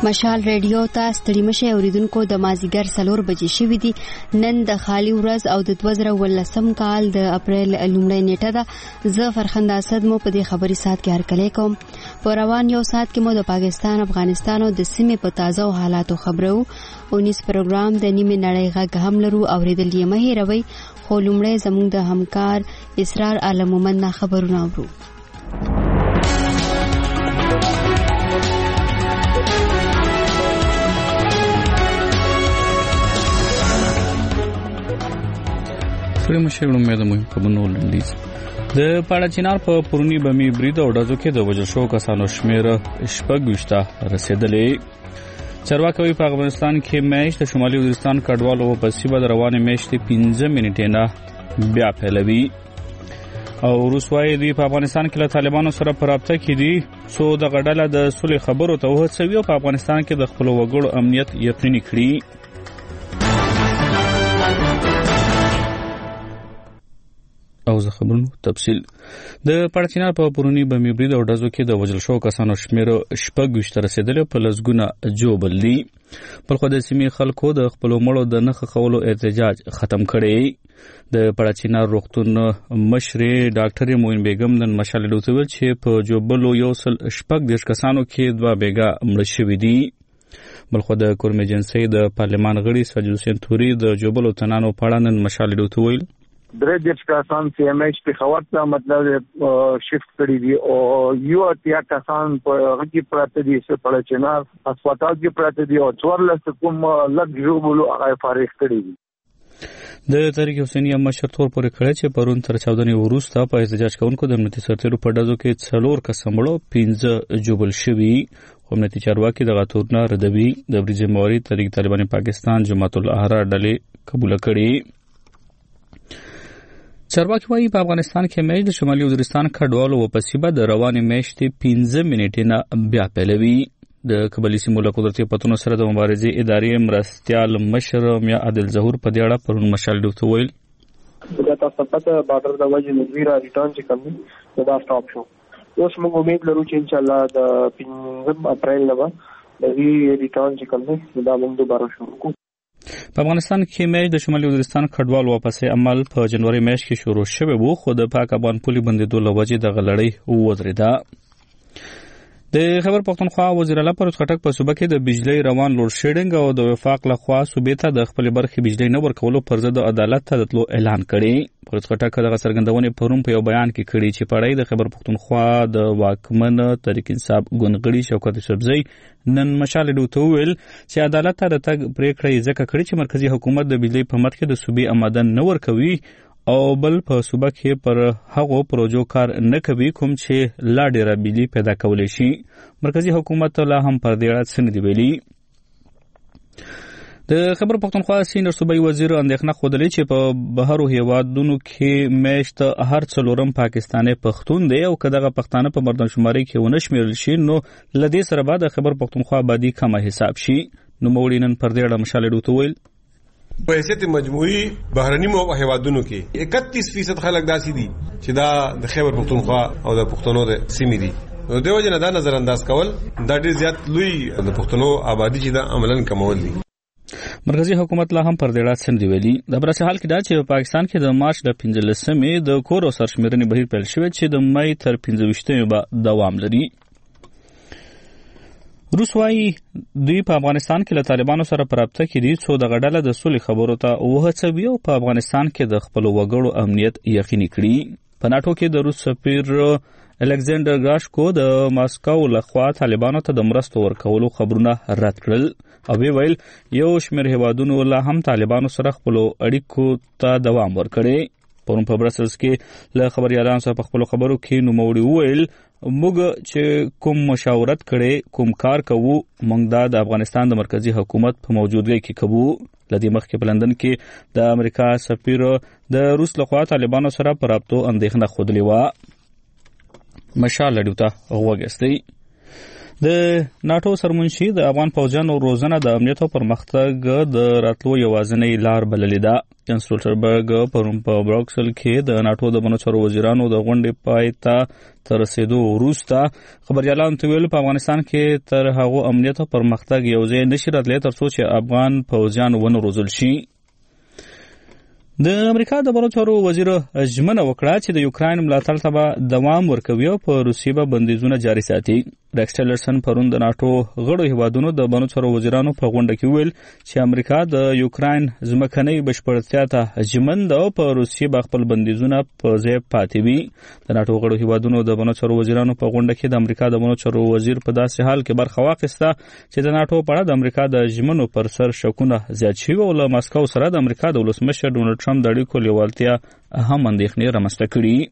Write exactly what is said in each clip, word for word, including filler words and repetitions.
مشال ریډیو ته ستړي مشه اوریدونکو د مازیګر سلور بجې شوې دي. نن د خالی ورځ او د دوه زره ولسم کال د اپریل لومړۍ نیټه ده. زه فرخنده اسد مو په دې خبري سات کې هرکلی کوم. په روان یو سات کې مو د پاکستان، افغانستان او د سیمې په تازه حالاتو خبرو. اونیس پروګرام د نیمه نړۍ غږ هم لرو. اوریدل یې مه هېروئ. خو لومړی زموږ د همکار اسرار عالم مومن خبرونه اورو. سره مشرونو مې د مهم خبرونو لنډیز. د پاړچینار په پرونی بمی برید او ډزو کې د وژل شوو کسانو شمېر شپږ ویشته رسیدلې. چارواکي په افغانستان کې میاشت د شمالي وزیرستان کډوالو په سیمه د روانې میاشتې پنځه منټې نه بیا پیلوي. او روسوای دی په افغانستان کې له طالبانو سره په رابطه کې دي څو د غډاله د صلح خبرو ته وهڅوي او په افغانستان کې د خپل وګړو امنیت یقیني کړي. او زه خبرونو تفصیل. د پاړچینار په پرونی بمی برید او ډزو کې د وژل شوو کسانو شمېر شپږ ویشته رسیدلې په لسګونه جوبل دي. بل خو د سیمې خلکو د خپلو مړو د نښه خولو احتجاج ختم کړی. د پاړچینار روغتون مشرې ډاکټر موین بیگم نن مشال ډیو ته ویل چې په جوبلو یو سل شپږ دېرش کسانو کې دوه بیګا مړه شوي دي. بل خو د کورم ایجنسۍ د پارلمان غړي ساجد حسین توري د جوبلو تنانو په اړه نن مشال ډیو ته ویل درې دېرش کسان سی ایم ایچ په خبر ته مطلب شفت کړی دي او یو اتیا کسان په هغه کې پراته دي چې په چنار هسپتال کې پراته دي او څوارلس کوم لږ جوړولو هغه فارغ کړی دي. د تحریک حسینیه مشر تور پورې کړی چې پرون تر چاودنې وروسته په احتجاج کوونکو د امنیتي سرتیرو په ډزو کې څلور کسه مړه پنځه جوبل شوي. خو امنیتي چارواکي دغه تورونه ردوي. د بریج مواري تحریک طالبان پاکستان جماعت الاحرار ډلې قبول کړي. چارواکي وايي په افغانستان کې میاشت د شمالي وزیرستان کډوالو په سیمه د روانې میاشتې پنځه منټې نه بیا پیلوي. د قبایلي سیمو له قدرتي پتونو سره د مبارزې ادارې مرستیال مشر میا عادل ظهور په دې اړه پرون مشال ډیو ته ویل دا تاسو پته بارډر د وجه نظیر ریټرن چې کوم دا سټاپ شو. اوس موږ امید لرو چې ان شاء الله د پنځم اپریل نه د دې ریټرن چې کوم دا موږ دوباره شروع کوو. په افغانستان کې میاشت د شمالي وزیرستان کډوال واپسې عمل په جنوري میاشت کې شروع شوی وو خو د پاک افغان پولي بندیدو له وجې دغه لړۍ ودرېده. د خیبر پختونخوا وزیر اعلی فیروز خټک په صوبه کې د بجلی روان لوډ شیډینګ او د وفاق لخوا صوبې ته د خپل برخې بجلی نه ورکولو پر ضد عدالت ته د تلو اعلان کړی. فیروز خټک دغه څرګندونې پرون په یو بیان کې کړي چې پړی د خیبر پختونخوا د واکمن تحریک انصاف ګوندغړي شوکت یوسفزۍ نن مشال ډیو ته ویل چې عدالت ته د تګ پریکړه ځکه کړې چې مرکزی حکومت د بجلی په مټ کې د صوبې آمدن نه ورکوي او بل په صوبه کې پر هغو پروژو کار نه کوي کوم چې لا ډیره بجلی پیدا کولی شي. مرکزی حکومت لا هم پر دې اړه څه نه دی ویلي. د خیبر پختونخوا سینیور صوبایي وزیر اندېښنه ښودلې چې په بهرو هیوادونو کې میاشت هر څلورم پاکستانی پښتون دی او که دغه پښتانه په مردمشمارۍ کې ونه شمېرل شي نو له دې سره به د خیبر پختونخوا آبادي کمه حساب شي. نوموړي نن پر دې اړه مشال ډیو ته ویل په حیثیت مجموعي بهرني هیوادونو کې اکتیس فیصد خلک داسې دي چې دا د خیبر پختونخوا او د پښتنو د سیمې دي. نو د وجه نه دا نظر انداز کول دا ډېر زیات لوی د پښتنو آبادي چې دا عملاً کمول دي. مرکزی حکومت لا هم پر دې اړه څه نه دی ویلي. د برسه حال کې دا چې په پاکستان کې د مارچ د پنځلسمې د کور او سرشمېرنې بهیر پیل شوی چې د مای تر پنځه ویشتمې به دوام لري. روس وايي دوی په افغانستان کې له طالبانو سره په رابطه کې دي څو د غډاله د صلح خبرو ته وهڅوي او په افغانستان کې د خپل وګړو امنیت یقیني کړي. په ناټو کې د روس سفیر الکساندر ګراشکو د ماسکو لخوا طالبانو ته د مرستو ورکولو خبرونه رد کړل او ویل یو شمېر هیوادونو لا هم طالبانو سره خپل اړیکو ته دوام ورکړي. پرون په برسلز کې له خبريالانو سره په خپل خبرو کې نوموړي وویل موږ چې کوم مشاورت کړي کوم کار کوو موږ دا د افغانستان د مرکزی حکومت په موجودګۍ کې کوو. لدې مخکې په لندن کې د امریکا سفیر د روس لخوا طالبانو سره په رابطو اندېښنه ښودلې وه. مشال ډیو ته وګستئ. د ناتو سرمنشي د افغان پوځیانو روزنه د امنیت او پرمختګ د راتلو یوازینۍ لار بللې ده. جن سټولټنبرګ پرون په بروکسل کې د ناتو د بنو چارو وزیرانو د غونډې پای ته تر رسیدو وروسته خبريالانو ته ویل په افغانستان کې تر هغو امنیت او پرمختګ یو ځای نشي راتلی تر څو چې افغان پوځیان ونه روزل شي. د امریکا د بهرنیو چارو وزیر ژمنه وکړه چې د یوکراین ملاتړ ته به دوام ورکوي او په روسیې به بندیزونه جاري ساتي. ریکس ټیلرسن پرون د ناتو غړو هیوادونو د بهرنیو چارو وزیرانو په غونډه کې ویل چې امریکا د یوکراین ځمکنۍ بشپړتیا ته ژمن ده او په روسیې به خپل بندیزونه په ځای پاتې وي. د ناتو غړو هیوادونو د بهرنیو چارو وزیرانو په غونډه کې د امریکا د بهرنیو چارو وزیر په داسې حال کې برخه واخیسته چې د ناتو په اړه د امریکا د ژمنو پر سر شکونه زیات شوي او له ماسکو سره د امریکا د ولسمشر ډونالډ ټرمپ د اړیکو لیوالتیا هم اندېښنې رامنځته کړي.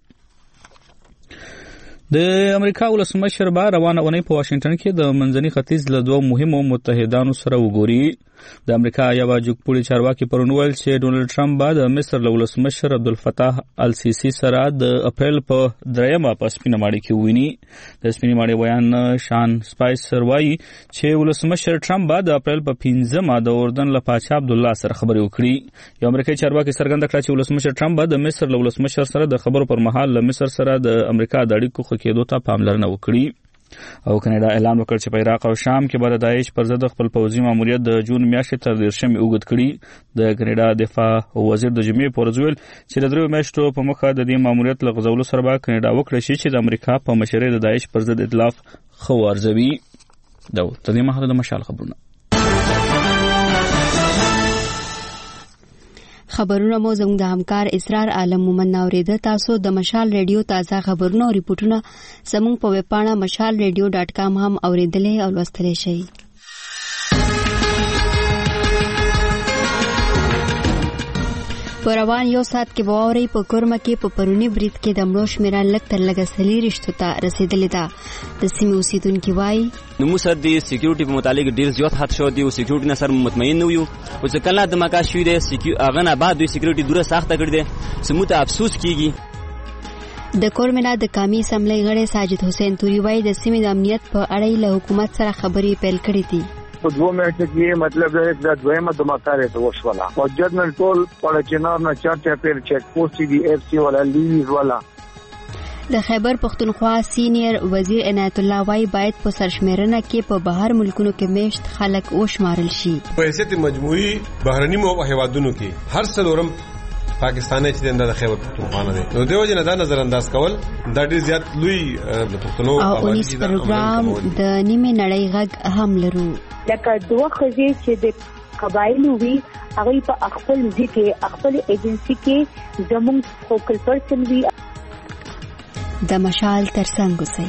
د امریکا ولسمشر به روانه اونۍ په واشنگټن کې د منځني ختیځ له دوه مهمو متحدانو سره وګوري. د امریکا یو جګپوړي چارواکي پرون ویل چې ډونالډ ټرمپ به د مصر له ولسمشر عبدالفتاح السیسی سره د اپریل په دریمه په سپینه ماڼۍ کې وویني. د سپینې ماڼۍ ویان شان سپایسر وایي چې ولسمشر ټرمپ به د اپریل په پنځمه د اردن له پاچا عبدالله سره خبرې وکړي. یو امریکایي چارواکي څرګنده کړه چې ولسمشر ټرمپ به د مصر له ولسمشر سره د خبرو پر مهال له مصر سره د امریکا د اړیکو ښه کېدو ته پاملرنه وکړي. او کاناډا اعلان وکړ چې په عراق او شام کې به د داعش پر ضد خپل پوځي ماموریت د جون میاشتې تر دېرشمې اوږد کړي. د کاناډا دفاع وزیر د جمعې په ورځ ویل چې د دریو میاشتو په موخه د دې ماموریت له غځولو سره به کاناډا وکړي شي چې د امریکا په مشرۍ د داعش پر ضد ائتلاف ښه وارزوي. دا تر دې مهاله د مشال خبرونه. خبرونه مو زموږ د همکار اسرار عالم مومن اوریده. تاسو د مشال ریډیو تازه خبرونه او ریپورتونه زموږ په ویب پاڼه مشال ریډیو ډاټ کام هم اوریدلای او لوستلای شئ. په روان یو ساعت کې واوري په کورمه کې په پرونی برید کې د مړو شمیره لږ تر لږه څلېرویشتو ته رسیدلې ده. د سیمې اوسیدونکي وایي نو موږ سره د سکیورټي په متعلق ډیر زیات حد شو دی او سکیورټي نه سره مطمئن نه یو او چې کله د مکا شوې ده هغه نه بعد دوی سکیورټي دوره سخته کړې ده سمو ته افسوس کیږي. د کورمنا د قومي اسمبلی غړی ساجد حسین توري وایي د سیمې د امنیت په اړه له حکومت سره خبرې پیل کړې دي. په دوه میاشتو کې مطلب د دویمه دماکارې ته وشوله او جنرال ټول په چنار نه چارچا پیر چیک پوسټ دی اف سی ولا لیز ولا. د خیبر پختونخوا سینیر وزیر عنایت الله وایي باید په سرشمیرنه کې په بهر ملکونو کې میشت خلک وشمارل شي. په حیثیت مجموعي بهرني هیوادونو کې هر څلورم پاکستاني چې د خیبر پختونخوا نه دی نو دیو جن دا نظر انداز کول دا ډیر زیات لوی د پښتنو اوونیس پروګرام د نیمه نړۍ غږ هم لرو. لکه دوه خزې چې د قبایلو وی هغه په خپل ځکه خپل ایجنسی کې زموږ فوکل پرسن وی د مشال ترڅنګ اوسئ.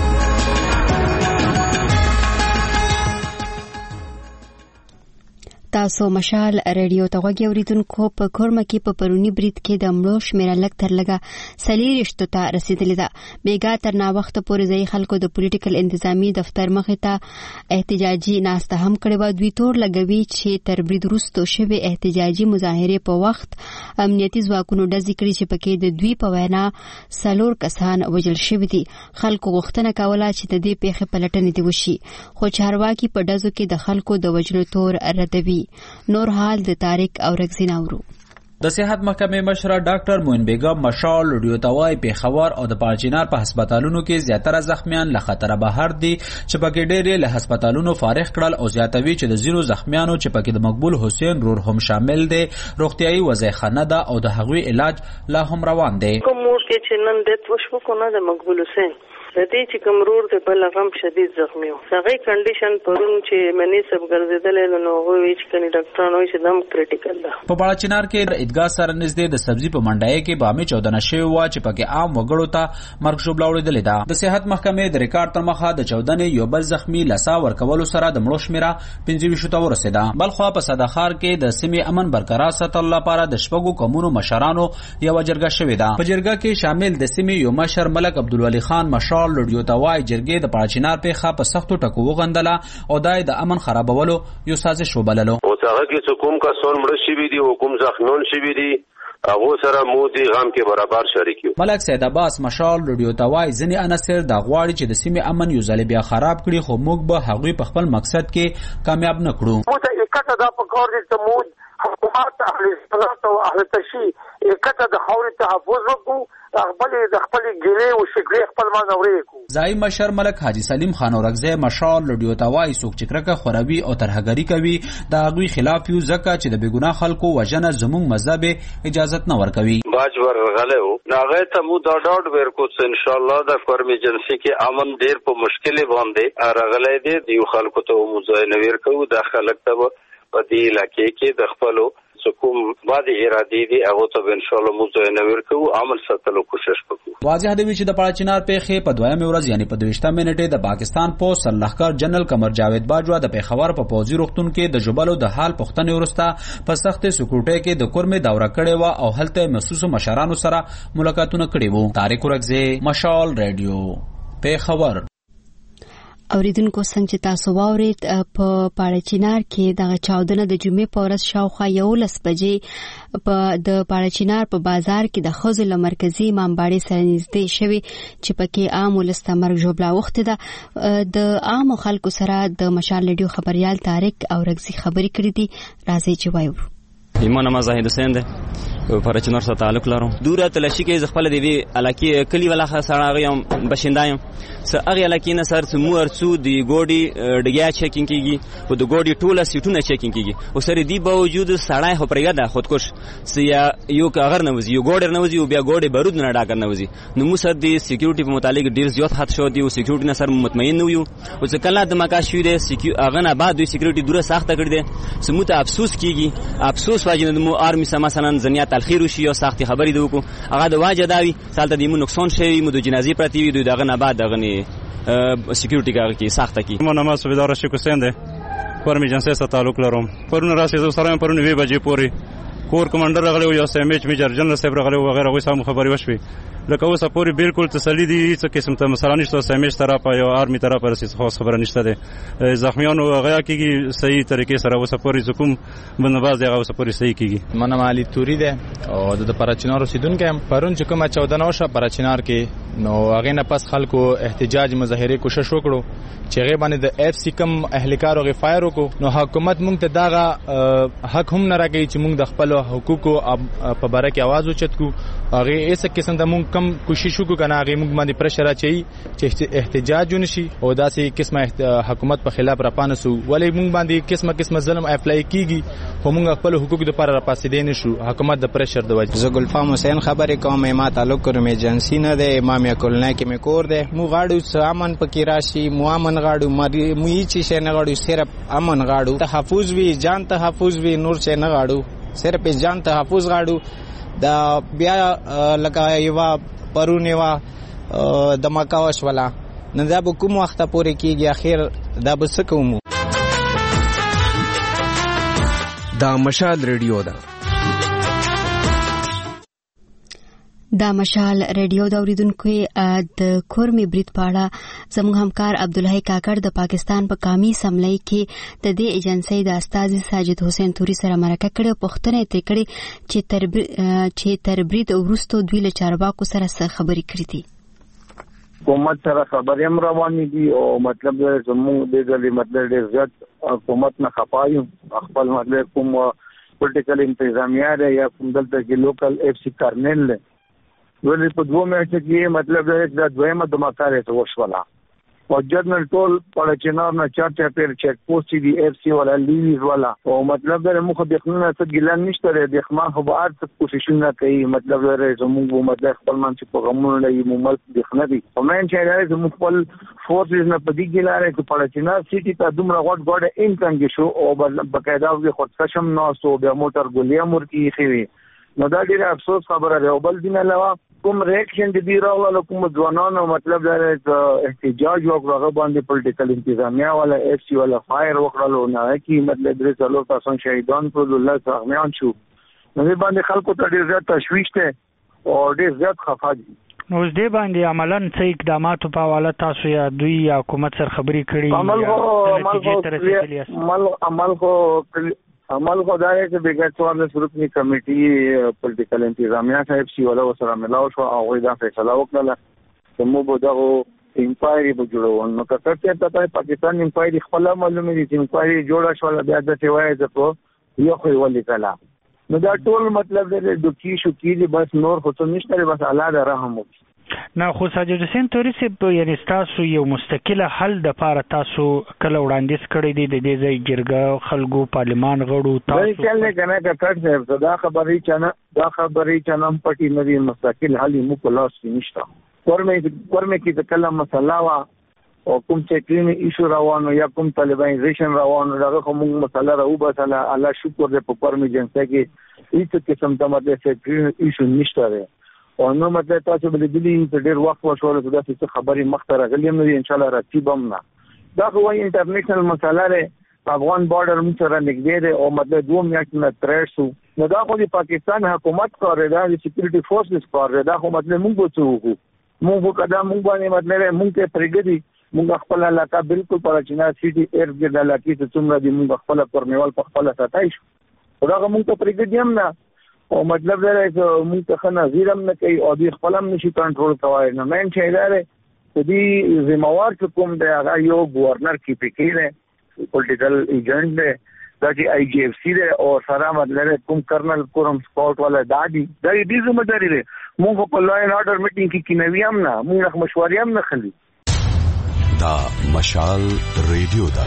تاسو مشال ریډیو ته غوږی اوریدونکو په کورمه کې په پرونی برید کې د مړو شمیره لږ تر لږه څلېرویشتو ته رسیدلې ده. بیګا تر ناوخته پورې ځایي خلکو د پولیټیکل انتظامی دفتر مخې ته احتجاجي ناسته هم کړې وه. دوی تور لګوي چې تر برید وروسته شوې احتجاجي مظاهرې په وخت امنیتي ځواکونو ډزې کړي چې پکې د دوی په وینا څلور کسان وژل شوي دي. خلکو غوښتنه کوله چې د دې پیښې پلټنې دې وشي خو چارواکي په ډزو کې د خلکو د وژلو تور ردوي. نور حال د تاریک او رګزین اورو. د صحت محکمې مشره ډاکټر موین بیگم مشال ریډیو ته وایي پیښور او د پاچینار په هسپتالونو کې زیاتره زخمیان له خطره بهر دي چې پکې ډېرې له هسپتالونو فارغ کړل او زیاتوي چې د ځینو زخمیانو چې پکې د مقبول حسین رور هم شامل دي روغتیايي وضعیت ښه نه ده او د هغوی علاج لا هم روان دی. کوم مور کې چې نن ډیت وشو کو نه د مقبول حسین د دې چې کوم رور د بل غم شدید زخمی و هغه کنډیشن پرون چې منی سب ګرځیدل نو هغه وی چې کني ډاکټرانو چې دم کریټیکل ده. په بالاچینار کې عیدګاه سره نږدې د سبزی په منډای کې بامي چودنه شوی و چې پکې عام وګړو ته مرګ شوبلا وړېدلې ده. د صحت محکمې د ریکارډ تر مخه د چودنې یو بل زخمی لسا ورکولو سره د مړو شمیره پنځه ویشت ته ورسېده. بلخوا په صداخار کې د سیمې امن برقرار ساتلو لپاره د شپږو قومونو مشرانو یو جرګه شوې ده. په جرګه کې شامل د سیمې یو مشر ملک عبدالولي خان مشال لډیو ته وایي جرګې د پاچینار پیښه په سختو ټکو وغندله او دای د امن خرابولو یو سازش وبللو. او هغه کې کوم کسان مړ شوي دي او کوم زخمیان شوي دي هغه سره مودي غم کې برابر شریک یو. ملک سید عباس مشال رادیو توای ځنی عناصر د غواړي چې د سیمې امن یو ځل بیا خراب کړي خو موږ به هغوی په خپل مقصد کې کامیاب نه کړو. مو ته اکټه دا په کار دي ته مود حکومت اهل سنت او اهل تشیع اکټه د خاورې تحفظ وکړو خپل د خپل ګلې او شګې خپل مانورې کو. ځای مشر ملک حاجی سلیم خان اورغزی مشال رادیو توای څوک چې کرکه خرابي او ترهګری کوي د هغوی خلاف یو ځکه چې د بیګناه خلکو وژنه زموږ مذهب اجازت نه ورکوي. باج ورغله و ناغه ته مو دا ډاډ ورکو چې ان شاء الله د فرم ایجنسی کې امن ډیر په مشکل باندې راغله دي دیو خلکو ته مو ځای نه ورکو د خلک ته په دې علاقې کې د خپلو کوم بعد ارادي دي هغه ته ان شاء الله موږ نه ورکو عمل ساتلو کوشش وکړو. واضح دی چې د پاړچینار پیښې په دویمه ورځ یعنی په دویشتمه منټه د پاکستان پولیس سرلښکر جنرال قمر جاوید باجوا د پیښور په پوځي روغتون کې د جبلو د حال پښتنې ورسته په سخت سکیورټي کې د کورمه دوره کړې و او هلته محسوس مشرانو سره ملاقاتونه کړي وو. طارق ورغزی مشال رادیو پیښور. اوریدونکو څنګه چې تاسو واورید په پاړچینار کې د چاودنه د جمعې په ورځ شاوخوا یولس بجې په د پاړچینار په بازار کې د خزل مرکزی امامباړي سره نږدې شوی چې پکې عام ولست مرګ جوړه وخت ده د عام خلکو سره د مشال رادیو خبريال طارق اورغزی خبرې کړې دي. راځي چې وایو. ایمان ما زاهد حسین ده پاړچینار سره تعلق لرم. دوره تلشي کې خپل د دې علاقې کلی ولا سره غيم بشندایم سر هغه علاقې نه سر مور څو دی ګوډي ډګیا چیکینګ کیږي او د ګوډي ټوله سیټونه چیکینګ کیږي او سر دی باوجود سړای خو پرګه ده خودکش سیا یو کاغر نه وزي یو ګوډر نه وزي او بیا ګوډي بارود نه ډاګر نه وزي نو مو سر دی سکیورټي په متعلق ډیر زیات حد شو دی او سکیورټي نه سر مطمئن نه یو او څه کله د مکا شوې دی هغه نه بعد دوی سکیورټي دوره سخته کړی دی سمو ته افسوس کیږي افسوس واجب مو آرمی سم مثلا زنیا تلخیر وشي او سختي خبرې دی وکړو هغه د واجب داوي سالته دی مو نقصان شي مو د جنازي پرتی وي دوی دغه نه بعد دغه نه سکیورټي کار کی سخته کی. مو نماز سویدار شي کوسین ده فرمی جنسه سره تعلق لرم پرونه راسي زو سره پرونه وی بجې پوری کور کمانډر راغلی او سم ایچ میجر جنرال صاحب راغلی او غیره وې سم خبري وشوي لکه اوسه پوری بالکل تسلی دي څه قسم ته مثلا نشته سم ایچ طرف یا آرمی طرف رسې خاص خبره نشته ده زخمیانو غیا کیږي صحیح طریقې سره اوسه پوری زکم بنواز هغه اوسه پوری صحیح کیږي. منم علي توري ده او د پرچینار اوسیدونکو پرون چې کومه چودنه وشه پرچینار کې نو هغه نه پس خلکو احتجاج مظاهره کوشش وکړو چې هغه باندې د اف سی کم اهلکار او غفایر وکړو نو حکومت مونږ ته داغه حق هم نه راګي چې مونږ د خپل حقوقو په باره کې आवाज اوچت کو هغه ایسه قسم د مونږ کم کوشش وکړو کنه هغه مونږ باندې پرشر اچي چې احتجاج ونشي او داسې قسمه حکومت په خلاف را پانسو ولې مونږ باندې قسمه قسمه ظلم اپلای کیږي هم مونږ خپل حقوق لپاره را پاسې دین شو حکومت د پرشر د وجه. زګلفام حسین خبرې کوم ما تعلق کوم ایجنسی نه ده امام کولنه کې مې کور ده مو غاړو سامان پکې راشي مو امن غاړو مې چې شه نه غاړو صرف امن غاړو تحفظ وی جان تحفظ وی نور شه نه غاړو صرف جان تحفظ غاړو دا بیا لکه یوا پرونه وا د مکاوش ولا نه دا به کوم وخت پورې کیږي اخر دا به څه کوم. دا مشال رادیو ده دا مشال رادیو د اوریدونکو د کورمي برید پاړه زموږ همکار عبدالله کاکړ د پاکستان په قومي اسمبلی کې د دې ایجنسی د استاذ ساجد حسین توري سره مرکه کړې او پوښتنه یې کړې چې تر چې تر برید وروسته دوی له چارواکو سره څه خبرې کړې دي. حکومت سره خبرې هم روانې دي او مطلب زموږ د دې مطلب ډېر زیات حکومت نه خپایو خپل مطلب کوم پولیټیکل انتظامیه یا کوم دلته کې لوکل اف سی کارنل ولې په دوه میاشتو کې مطلب دا دویمه دماکاره ته وشوله او جنرال ټول پاړچینار نه چارچا پیر چیک پوسټ دی اف سی ولا لیویز ولا او مطلب دا مخ د خپلنه څه ګلان نشته د خمان خو به ارڅ کوششونه کوي مطلب دا زموږ مطلب خپل مان چې پیغامونه لري ممل د خنه دي او مې چې دا زموږ خپل فورسز نه پدې ګلاره کې پاړچینار سیټي ته دومره غوډ غوډ انکم شو او بقاعده د خودکشم نو سو د موټر ګولیا مور کې خېوي نو دا ډیره افسوس خبره ده او بل دین علاوه کوم ریاکشن د دې راغله کوم ځوانانو مطلب دا احتجاج وکړه باندې پولیټیکل انتظامیه ولا اف سی ولا فایر وکړه نه کی مطلب درې څلور تاسو شهیدان پر الله سغمیان شو نو باندې خلکو ته ډیر زیات تشویش ده او ډیر زیات خفه دي. نو دې باندې عملاً څه اقدامات په حواله تاسو یا دوی یا حکومت سره خبرې کړې عمل عمل عمل عمل عمل خدای چې بګا څوار د رکنی کمیټي پولیټیکل انتظامیه صاحب سی ولا سره ملاو شو او دا فیصله وکړه چې مو به دغه انکوایري به جوړو. نو کته ته پاکستان انکوایري خپل معلومه دي چې انکوایري جوړه شو بیا د سیوای ته په یو خو ولې کلا. نو دا ټول مطلب دی د کی شو کی بس نور خو څه نشته بس الله د رحم وکړي. نه خو ساجد حسین توري سي یعنی تاسو یو مستقله حل د پاره تاسو کله وړاندیز کړی دی د دې ځای جرګه خلکو پارلمان غړو تاسو ځکه چې کنه کټ صاحب دا خبرې چنه دا خبرې چنه پټي نه مستقل حل مو په لاس کې نشته. ورمه ورمه کې د کلام مسله وا او کوم چې کلین ایشو روانو یا کوم طالبانیزیشن روانو دا کوم مسله راو بس الله شکر دې په پرمیجنسه کې هیڅ قسم ته مده چې ایشو نشته ده. او نو مطلب تاسو به د دې ډېر وخت وشول چې دا څه خبرې مخته راغلي هم نه ان شاء الله راتیب هم نه. دا خو وايي انټرنیشنل مسله ده افغان بارډر موږ سره نږدې ده او مطلب دوه میاشتې نه ترې شو. نو دا خو د پاکستان حکومت کار دی د سکیورټي فورسز کار دی. دا خو مطلب موږ به څه وکړو موږ کدا موږ باندې مطلب موږ ته پرېږدي موږ خپل علاقه بالکل پر چینا سیټي ایر ګرد علاقې ته څومره دی موږ خپل پرنیوال په خپل ساتای شو. دا موږ ته پرېږدي هم نه او مطلب دا دی چې موږ ته خنه زیرم نه کوي او دوی خپل هم نشي کنټرول کوي. نه مین شي دا دی چې دوی ذمہوار کوم دی هغه یو گورنر کی پکې دی پولیټیکل ایجنټ دی دا چې آی جی ایف سی دی او سره مطلب کوم کرنل کوم سپورټ والا دادی دا دې ذمہداري دی. موږ په لا اینډ آرډر میټینګ کې کینوي هم نه موږ مشورې هم نه خلی. دا مشال ریډیو دا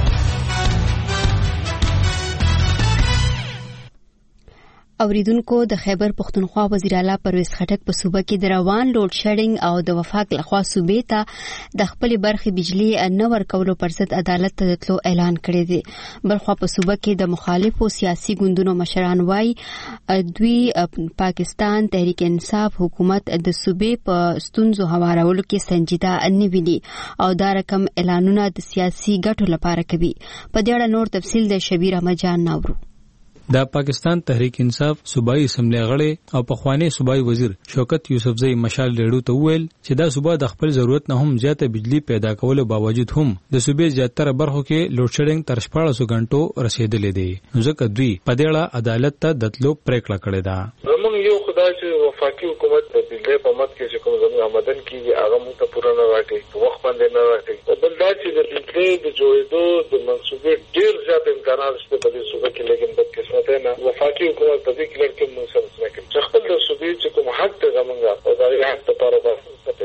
اوریدونکو د خیبر پختونخوا وزیر اعلی پرویز خټک په صوبه کې د روان لوډ شیډینګ او د وفاق لخوا صوبې ته د خپل برخې بجلی نه ورکولو پر ضد عدالت ته تلو اعلان کړی دی. بلخوا په صوبه کې د مخالفو سیاسي ګوندونو مشران وایي دوی پاکستان تحریک انصاف حکومت د صوبې په ستونزو هوارولو کې سنجیده نه ویني او دا رقم اعلانونه د سیاسي ګټو لپاره کوي. په دې اړه نور تفصیل د شبیر احمد جان ناورو. دا پاکستان تحریک انصاف صوبایي اسمبلی غړی او پخوانی صوبایي وزیر شوکت یوسفزئی مشال ریډیو ته وویل چې دا صوبه د خپل ضرورت نه هم زیاته بجلی پیدا کولو باوجود هم د صوبې زیاتره برخو کې لوډ شیډینګ تر شپاړسو غنټو رسیدلې دی. نو ځکه دوی په دې اړه عدالت ته د تلو پریکړه کړې ده. زموږ یو خدای چې وفاقي حکومت د بجلی په مت کې چې کوم زموږ آمدن کیږي هغه موږ ته پوره نه راټي وخت باندې نه راټي. بل دا چې د بجلی د جوړېدو د منصوبې ډېر زیات امکانات شته په دې صوبه کې لیکن بد قسمت نه وفاقي حکومت په دې کې لړکې موږ سره څه کوي چې خپل د صوبې چې کوم حق ته زمونږ او دا حق ته لپاره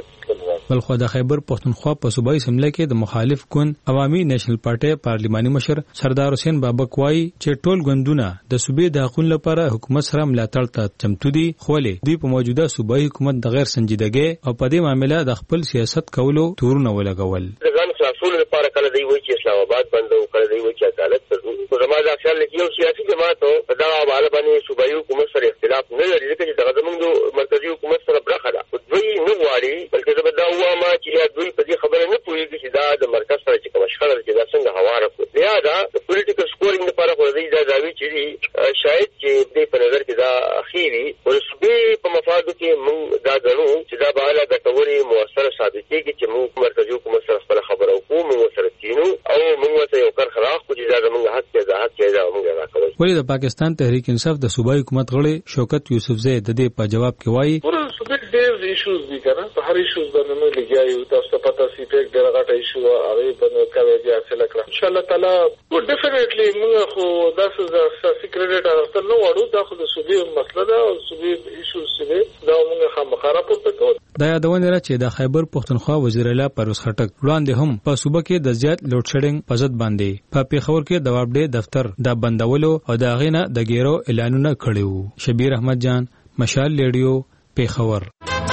بلخو د خیبر پختونخوا په صوبایي اسمبلی کې د مخالف ګوند عوامي نېشنل پارټي پارلماني مشر سردار حسین بابک وایي چې ټول ګوندونه د صوبې د حقوقو لپاره حکومت سره ملاتړ ته چمتو دي خو له دوی په موجوده صوبایي حکومت د غیر سنجیدګۍ او په دې معاملې د خپل سیاست کولو تورونه ولګول. ځان خلاصول لپاره کله دی وایي چې اسلام آباد بندو کله دی وایي چې عدالت ته زموږ د خیال کې یو سیاسي جماعت او دا حواله باندې صوبایي حکومت سره اختلاف نه لري ځکه چې دغه زموږ مرکزی حکومت سره برخه ده دوی نه غواړي بلکې زه به دا وایم چې دوی په دې خبره نه پوهېږي چې دا د مرکز سره چې کوم شخړه چې دا څنګه هواره کړو. لهدا د پولیټیکل سکورینګ لپاره خو دوی دا دعوی چې شاید چې دې په نظر کې دا اخیری ورسبي په مفادو کې موږ دا غنو چې دا به اعلی ګټوري موثر ثابت کیږي چې موږ مرکزی حکومت سره خپل خبره وکړو موږ سره کینو او موږ ته یو کار خلاص کو چې دا زموږ حق دی دا حق دی دا موږ راکوي. ولې د پاکستان تحریک انصاف د صوبایي حکومت غړي شوکت یوسفزئی د دې په جواب کې وایي ډېر ایشوز دي کنه په هر ایشوز باندې موږ لګیایو تاسو ته پته سي ټیک ډېر غټه ایشو هغه باندې کوي بیا څه لکه ان شاء الله تعالی او ډیفینټلی موږ خو داسې د سیکریټ اصل نو وړو دا خو د صوبې مسله ده او صوبې ایشوز چې دا موږ خامخاره پورته کوو. دا یادونه را چې د خیبر پختونخوا وزیر اعلی پرویز خټک وړاندې هم په صوبه کې د زیات لوډ شیډینګ په ضد باندې په پیښور کې د وابډې دفتر د بندولو او د غینه د ګیرو اعلانونه کړي وو. شبیر احمد جان مشال ریډیو پیښور.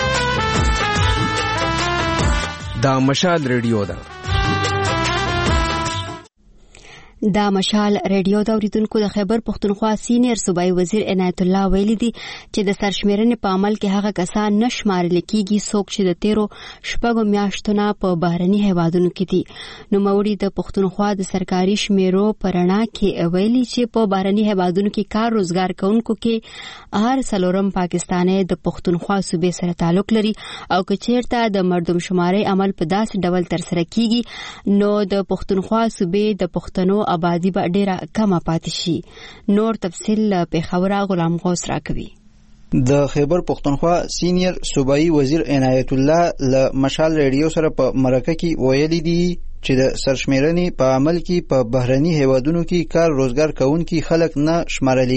دا مشال ریډیو ده. دا مشال ریډیو د اوریدونکو د خیبر پختونخوا سینیر صوبایي وزیر عنایت الله ویلي دي چې د سرشمیرنې په عمل کې هغه کسان نشمارل کېږي څوک چې د تیرو شپږو میاشتو نه په بهرني هیوادونو کې دي. نوموړي د پختونخوا د سرکاري شمیرو په رڼا کې ویلي چې په بهرني هیوادونو کې کار روزګار کوونکو کې هر څلورم پاکستانی د پختونخوا صوبې سره تعلق لري او که چیرته د مردم شماري عمل په داسې ډول ترسره کیږي نو د پختونخوا صوبې د پښتنو آبادی به ډیره کمه پاتې شي. نور تفصیل په خبره غلام غوث راکوي. د خیبر پختونخوا سینیر صوبایي وزیر عنایت الله له مشال ریډیو سره په مرکه کې ویلي دي چې د سرشمیرنې په عمل کې په بهرني هیوادونو کې کار روزګار کوونکي خلک نه شمارل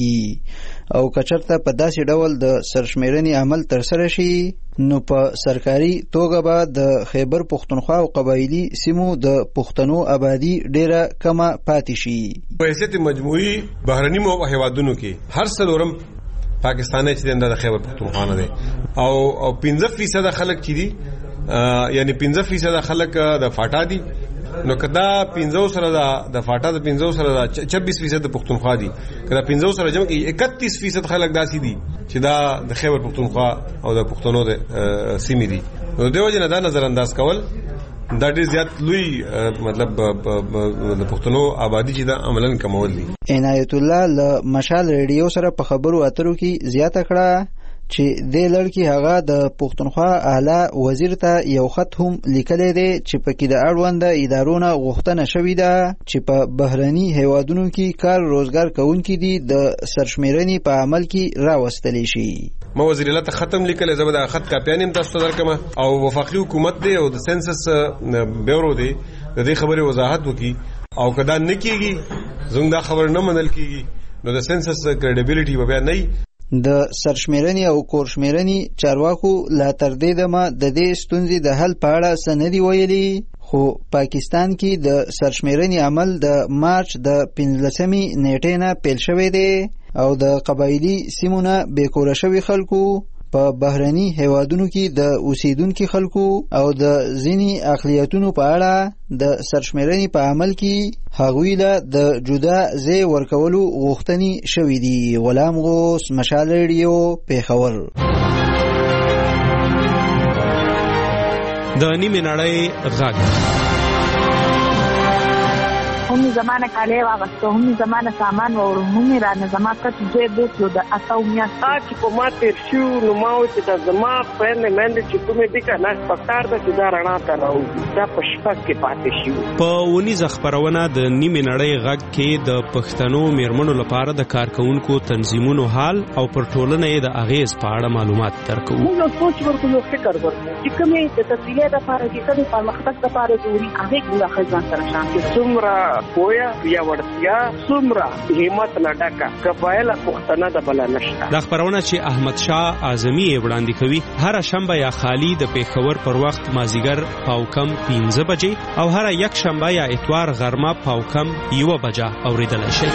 کیږي او کچرته په داسې ډول د سرشمیرنې عمل ترسره شي نو په سرکاري توګه به د خیبر پختونخوا او قبایلی سیمو د پښتنو آبادی ډیره کمه پاتې شي. په حیثیت مجموعي بهرني هیوادونو کې هر څلورم پاکستاني چې د خیبر پختونخوا نه دی او او پنځه فیصد خلک چې دي یعنی پنځه فیصد خلک د فاټا دي نو کدا پنځه سره د فاټا د پنځه سره چھبیس فیصد د پختونخوا دي کدا پنځه سره جمع کې اکتیس فیصد خلک داسي دي چې دا د خیبر پختونخوا او د پښتنو د سیمې دي. نو دیو جن دا نظر انداز کول دا ډیر زیات لوی مطلب د پښتنو آبادی چې دا عملاً کمول دي. عنایت الله له مشال ریډیو سره په خبرو اترو کې زیاته کړه چې د لړکی هغه د پښتونخوا اعلی وزیر ته یو خط هم لیکلی دی چې پکې د اړوند ادارونو غوښتنه شوې ده چې په بهرني هیوادونو کې کار روزګار کوونکي دي د سرشمیرنې په عمل کې راوستلی شي. ما وزیر الله ته ختم لیکل زبر د خط کاپیان هم تاسو درکم او وفاقي حکومت دی او د سنسس بیورو دی د دې خبرې وضاحت وکي او کدا نکېږي زموږ دا خبر نه منل کیږي نو د سنسس کریډیبিলিټي به بیا نه. د سرشمیرنې او کورشمیرنې چارواکو لا تر دې دمه د دې ستونزې د حل په اړه څه نه دي ویلي خو پاکستان کې د سرشمیرنې عمل د مارچ د پنځلسمې نیټې نه پیل شوی دی او د قبایلی سیمو نه بېکوره شوي خلکو په بهرني هیوادونو کې د اوسیدونکو خلکو او د ځینې اقلیتونو په اړه د سرشمیرنې په عمل کې هغوی له د جدا ځای ورکولو غوښتنې شوې دي. غلام غوث، مشال ریډیو، پیښور. د نیمې نړۍ غږ هم زمانه کاله واغسته هم زمانه سامان و هم رانه زما کټ دوی بوتلو د اساو میا چې په ما تیر شو نو ما و چې د زما په نه مند چې کومه دي کنه پکار د چې دا رڼا ته راوځي دا په شپه کې پاتې شي. په ونی زخبرونه د نیمې نړۍ غږ کې د پښتنو میرمنو لپاره د کارکونکو تنظیمونو حال او پر ټولنه د اغیز په اړه معلومات درکو. موږ سوچ ورکو نو فکر ورکو چې کومه د تفصیلات لپاره چې کله په مختص لپاره ضروري هغه ګوله خزان سره شامل څومره پویا یا ورتیا څومره همت نه ډکا قبایل پښتنه د بل نشته. د خبرونه چې احمد شاه اعظمي وړاندې کوي هر شنبه یا خالی د پیښور پر وخت مازیګر پاو کم پنځه بجې او هر یک شنبه یا اتوار غرمه پاو کم یو بجه اوریدل شي.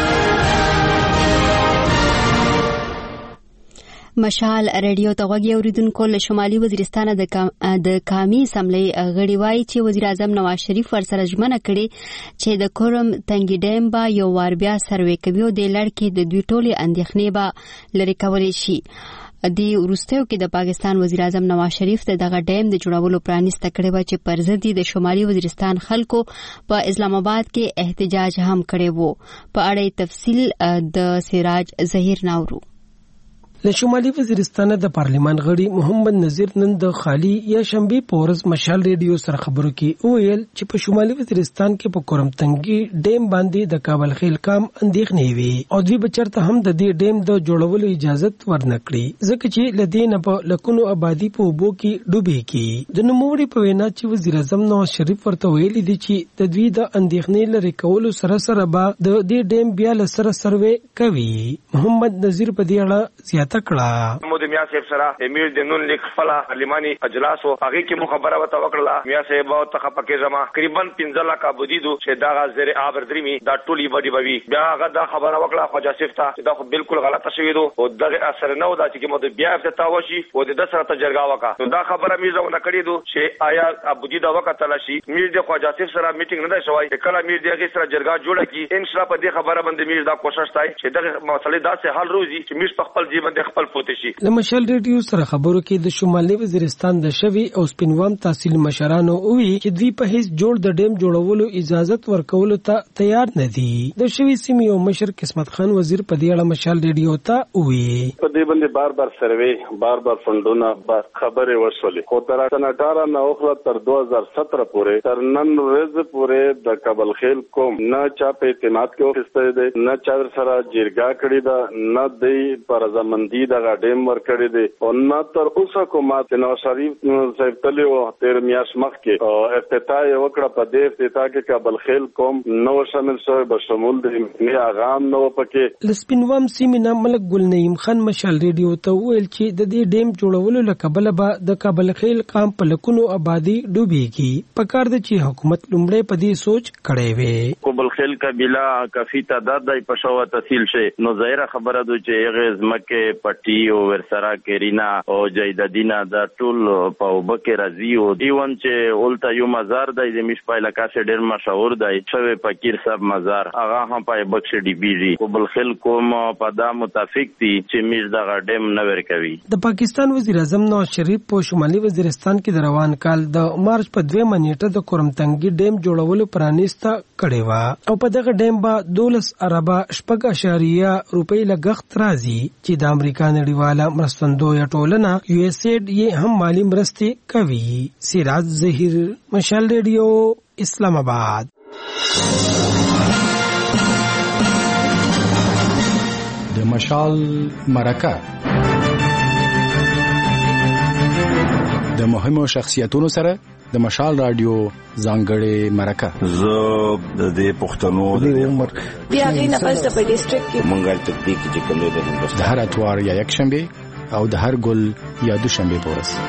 مشال ریډیو ته غوږی اوریدونکو له شمالي وزیرستان د د قومي اسمبلی غړي وایي چې وزیر اعظم نواز شریف ورسره ژمنه کړې چې د کورم تنګي ډیم به یو وار بیا سروې کوي او د لړ کې د دوی ټولې اندېښنې به لرې کولی شي. د وروستیو کې د پاکستان وزیر اعظم نواز شریف ته دغه ډیم د جوړولو پرانیسته کړې وه چې پر ضد د شمالي وزیرستان خلکو په اسلام آباد کې احتجاج هم کړی وو. په اړه تفصیل د سراج ظهیر ناورو. له شمالي وزیرستان د پارلیمان غړي محمد نذیر نن د خالی یا شنبه پورز مشال ریډیو سره خبرو کې ویل چې په شمالي وزیرستان کې په کورم تنګي ډیم باندې د کابل خیل کام اندېښنې وي او دوی بچرته هم د دې ډیم د جوړولو اجازه ورنکړي ځکه چې لدین په لکونو آبادی په وبو کې ډوبې کی. د نوموړي په وینا چې وزیر اعظم نواز شریف ورته ویلي دي چې د دوی د اندېښنې لري کولو سره سره به د دې ډیم بیا لسره سروې کوي. محمد نذیر په دې اړه تکړه محمود میا صاحب سره امیر د نون لیک فلا پارلیماني اجلاس او هغه کې مو خبره وته وکړه میا صاحب او تخپکه زما تقریبا پنځه لک ابدي دو چې دا غزر ابر درمي دا ټولي بډي بوي بیا هغه دا خبره وکړه خواجه صاحب ته چې دا خو بالکل غلطه شوې دو او دغه اثر نه ودا چې مو بیا افتتاح وشي او د سره تجربه وکړه نو دا خبره مې زونه کړې دو چې آیا ابدي دا وکړه تلاشي میر د خواجه صاحب سره میټینګ نه دی شوی کله میر دغه سره جرګه جوړه کی ان شاء الله په دې خبره باندې میر دا کوشش تای چې دغه مسلې دا سه حل روزي چې میر خپل ځای باندې پټ خپل پوتې شي. د مشال ریډیو سره خبرو کې د شمالي وزیرستان د شوی او سپینوام تحصیل مشرانو وی چې دوی په هیڅ جوړ د ډیم جوړولو اجازه ورکولو ته تیار نه دي. د شوی سیمې او مشر قسمت خان وزیر په دې اړه مشال ریډیو ته وی په دې باندې بار بار سروي بار بار فندونه خبره وشولې خو تر سن اٹھارہ نه اوخره تر دو هزار سترہ پورې تر نن ورځ پورې د کابل خیل کوم نه چا په اعتماد کې وخسته دي نه چا سره جرګه کړی دا نه دی پر ځمندي د غډیم ور کړی دي او نه تر اوسه کومه نو شریف صاحب تلو تیر میاش مخ کې افتتاح وکړه په دې افتتاح کې کابل خیل کوم نو شامل شوی به شمول د نه اغام نو پکې لسپینوام سیمه ملک ګل نعیم خان مشال ریډیو ته ویل چې د دې ډیم جوړولو لکبل به د کابل خیل قام په لکونو آبادی ډوبېږي په کار د چې حکومت لومړی په دې سوچ کړی وي. کابل خیل قبیله کافي تعداد د پښو تحصیل شي نو ظاهره خبره ده چې هغه زمکه پټي او ورسره کرینا او جیدادینا د ټول په وبکه راځي او دیون چې اولتا یو مزار د مش په علاقې سره ډېر مشهور دی شوی فقیر صاحب مزار هغه هم په بخش ډی بی جی کابل خیل کوم په دا متفق دي چې میر د غډم نه ورکوي. د پاکستان وزیر اعظم نواز شریف په شمالي وزیرستان کې د روان کال د مارچ په دویمه نیټه د کورمتنګي ډیم جوړولو پرانیسته کړې و او په دغه ډیم به دولس اربه شپږ اشاریه روپۍ لګښت راځي چې د امریکا نړیواله مرستندویه ټولنه یو ایس ایډ یې هم مالی مرستې کوي. سراج ظهیر مشال ریډیو اسلام آباد. د مشال مرکه د مهمو شخصیتونو سره د مشال رادیو ځانګړې مرکه زه د دې پښتنو د عمر بیا غي نه پس په ډیسټریکټ کې مونږه تطبیق چې کوم دی د هر اتوار یا یک شنبه او د هر ګل یا دوشنبه پورس.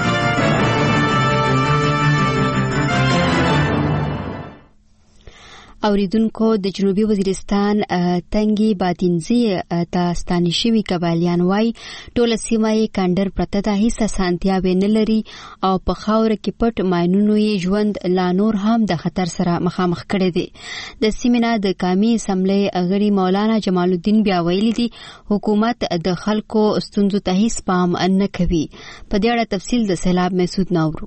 اوریدونکو د جنوبي وزیرستان تنګي بادینزي ته ستاني شوي قبایلیان وای ټوله سیمه یې کندر پرته ده هیڅ اسانتیا نه لري او په خاوره کې پټ ماینونو یې ژوند لا نور هم د خطر سره مخامخ کړی دی. د سیمه نه د قومي اسمبلی غړي مولانا جمال الدین بیا ویلي دي حکومت د خلکو ستونزو ته هیڅ پام نه کوي. په دې اړه تفصیل د سیلاب مسعود ناورو.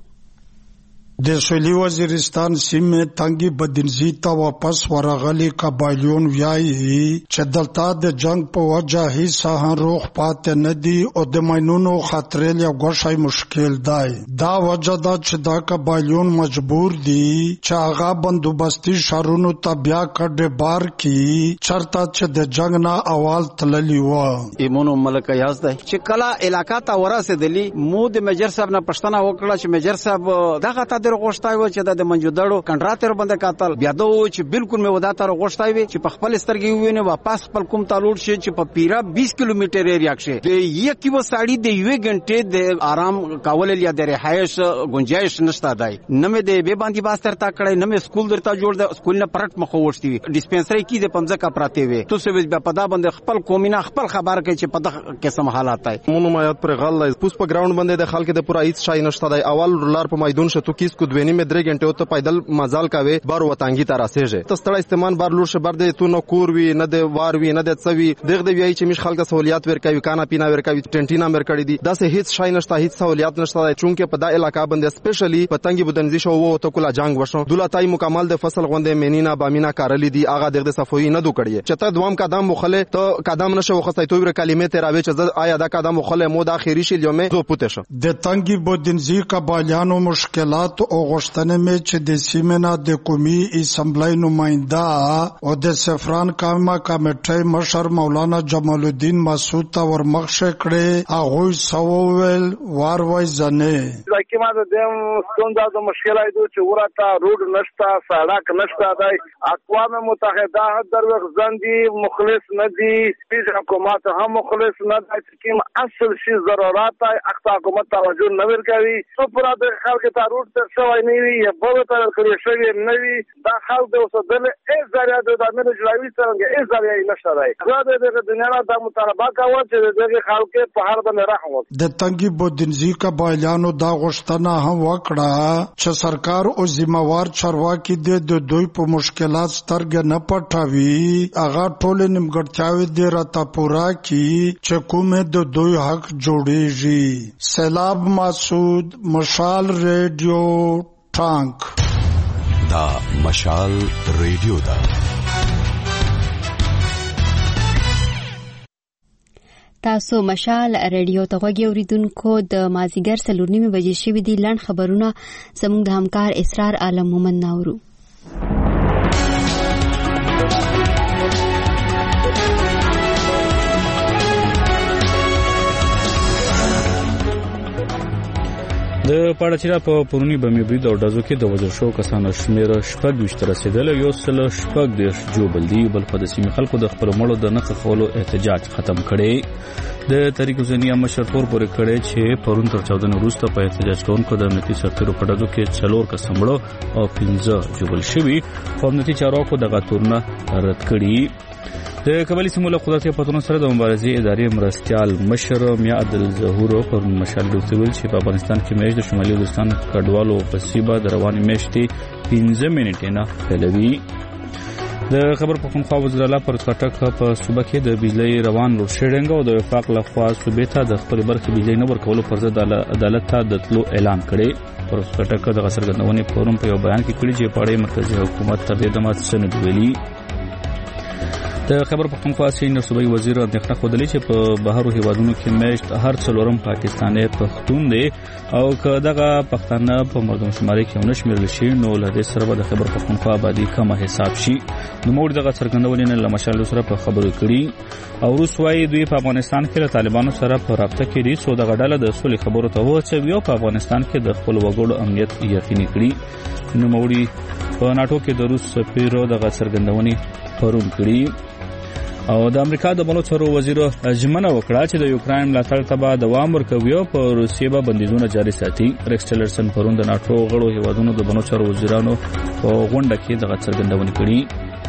د سویلي وزیرستان سیمه تنګي بدنزي ته واپس ورغلي قبایلیون وایي چې دلته د جنگ په وجه هیڅ روغ پاتې نه دي او د ماینونو خطر له غوښای مشکل دی. دا وجه دا چې دا قبایلیون مجبور دي چې هغه بندوبستي شارونو ته بیا کډه بار کی چرته چې د جنگ نه اول تللی و. ایمونو ملک یاز دی چې کلا علاقہ ته ورسېدلی مو د میجر صاحب نه پښتنه وکړه چې میجر صاحب دغه ته غوښتای و چې د منجودړو کنټراتر باندې قاتل بیا دا و چې بالکل مې ودا تر غوښتای وي چې په خپل سترګې ویني واپس خپل کوم تعلق شي چې په پیرا بیس کیلومتر ایریا کې د یک کیو ساړي د یو غنټې د آرام کول یا د رهایش گنجائش نشته دی. نه مې د به باندې باستر تا کړی نه مې سکول درته جوړ د سکول نه پرټ مخ وښتي ډیسپنسری کې د پنځه کا پراته وي تو سوي بیا په دا باندې خپل کومینه خپل خبر کوي چې په دغه قسم حالات دی. مونږ مایات پر غل پوس په ګراوند باندې د خلک د پورا هیڅ شای نشته دی. اول لار په میدان شتو کیس کو دوینی مې درې غنټه ته پیدل مزال کاوي بار وتانګي ته راسېږي ته ستړی استعمال بار لور شه بر دې تو نو کور وی نه د وار وی نه د څوي دغه دی وی چې مش خلک سہولیات ورکوي کانا پینا ورکوي ټنټینا ورکړي دي دا سه هیڅ شای نشته هیڅ سہولیات نشته چونکه په دا علاقہ باندې سپیشلی پتنګي بدنزي شو وو ته کولا جنگ وشو دولتای مکمل د فصل غوندې مینینا بامینا کارلی دي اغه دغه صفوی نه دو کړي چته دوام قدم مخله ته قدم نشو خصای تو ور کلمې ته راوي چې آیا دا قدم مخله مو دا خیری شي یومه زو پوتې شو د تنګي بدنزي قبایلیانو مشکلات او غشتنه می چې د سیمنا د قومي اسمبلی نماینده او د سفران قومه کمیټې مشر مولانا جمال الدین مسعود ته ورمخشه کړي هغه سوول وار وای زنه لکه ما د دیم ستونزه د مشکلای دوی چې ورته روډ نشته سړک نشته دی اقوام متحده در وخت زندي مخلص نه دي پیش حکومت هم مخلص نه دي چې اصل شي ضرورت اخته حکومت توجه نه ورکوي تو پر د خلک ته روډ تر شوی نه وي یا بل تر کړی شوی نه وي دا خلک د وسدل هیڅ ځای د امیر جلاوي څنګه هیڅ ځای نشته دی دا د دنیا د مطالبه کاوه چې دغه خلک په هر باندې رحم وکړي. د تنګي بودنزي قبایلانو دا غوښتنه هم وکړه چې سرکار او ذمہوار چارواکي د دوی په مشکلات سترګې نه پټوي هغه ټول نیمګړتیاوې دې راته پوره کړي چې کومې د دوی حق جوړیږي. سیلاب مسعود، مشال ریډیو، ټانک. دا مشال ریډیو دا تاسو مشال ریډیو ته غوږی اوریدونکو د مازیګر څلور نیمې بجې شوې دي. لنډ خبرونه زموږ د همکار اسرار عالم مومن ناورو. د پاړچیرا په پرونی بمې برید او ډزو کې د وژل شو کسانو شمیر شپږ ویشت رسیدل. یو سل شپږ دیرش جوبل دی بل په د سیمې خلکو د خپل مړو د نقل خولو احتجاج ختم کړي. د تحریک وزنیا مشر پور پورې کړي چې پرون تر چودن وروسته په احتجاج کوونکو د امنیتي سرتیرو په ډزو کې څلور کس مړه او پنځه جوبل شوي. خو امنیتي چارواکو دغه تورونه رد کړي. د قبایلی سیمو له قدرت پتون سره د مبارزې ادارې مرستيال مشر میا عبد الظهور پر مشال دوتویل چې په افغانستان کې میاشت د شمالي وزیرستان کډوالو په سیبه د رواني میاشتې پنځه منټې نه پیلوي. د خبر پښتونخوا وزیر اعلی پر څټک په صوبه کې د بجلی روان لوډ شیډینګ او د وفاق لخوا صوبې ته د خپل برخې بجلی نه ورکولو پر ضد عدالت ته د تلو اعلان کړي. پر څټک د غسرګندونې فورم په یو بیان کې کړي چې په اړه مرکزی حکومت تر دې دمه سند ویلي. د خبر پښتونخوا سینیور صوبایي وزیر اندېښنه ښودلې چې په بهرو هیوادونو کې میشت هر څلورم پاکستاني پښتون دی او که دغه پښتانه په مردم شماري کې ونه شمیرل شي نو له دې سره به د خبر پښتونخوا آبادي کمه حساب شي. نو موږ دغه څرګندونې نه له مشال سره په خبرو کړي او روس وايي دوی په افغانستان کې له طالبانو سره په رابطه کې دي څو دغه ډله د سولې خبرو ته وهڅوي او په افغانستان کې د خپل وګړو امنیت یقیني کړي. نو موږ په ناټو کې د روس سفیر دغه څرګندونې پرون کړي او د امریکا د بنو چارو وزیر ژمنه وکړه چې د یوکرين ملاتړ ته به دوام ورکوي او په روسیې به بندیزونه جاري ساتي. ریکس ټیلرسن پرون د ناټو غړو هیوادونو د بنو چارو وزیرانو په غونډه کې دغه څرګندونه کړې.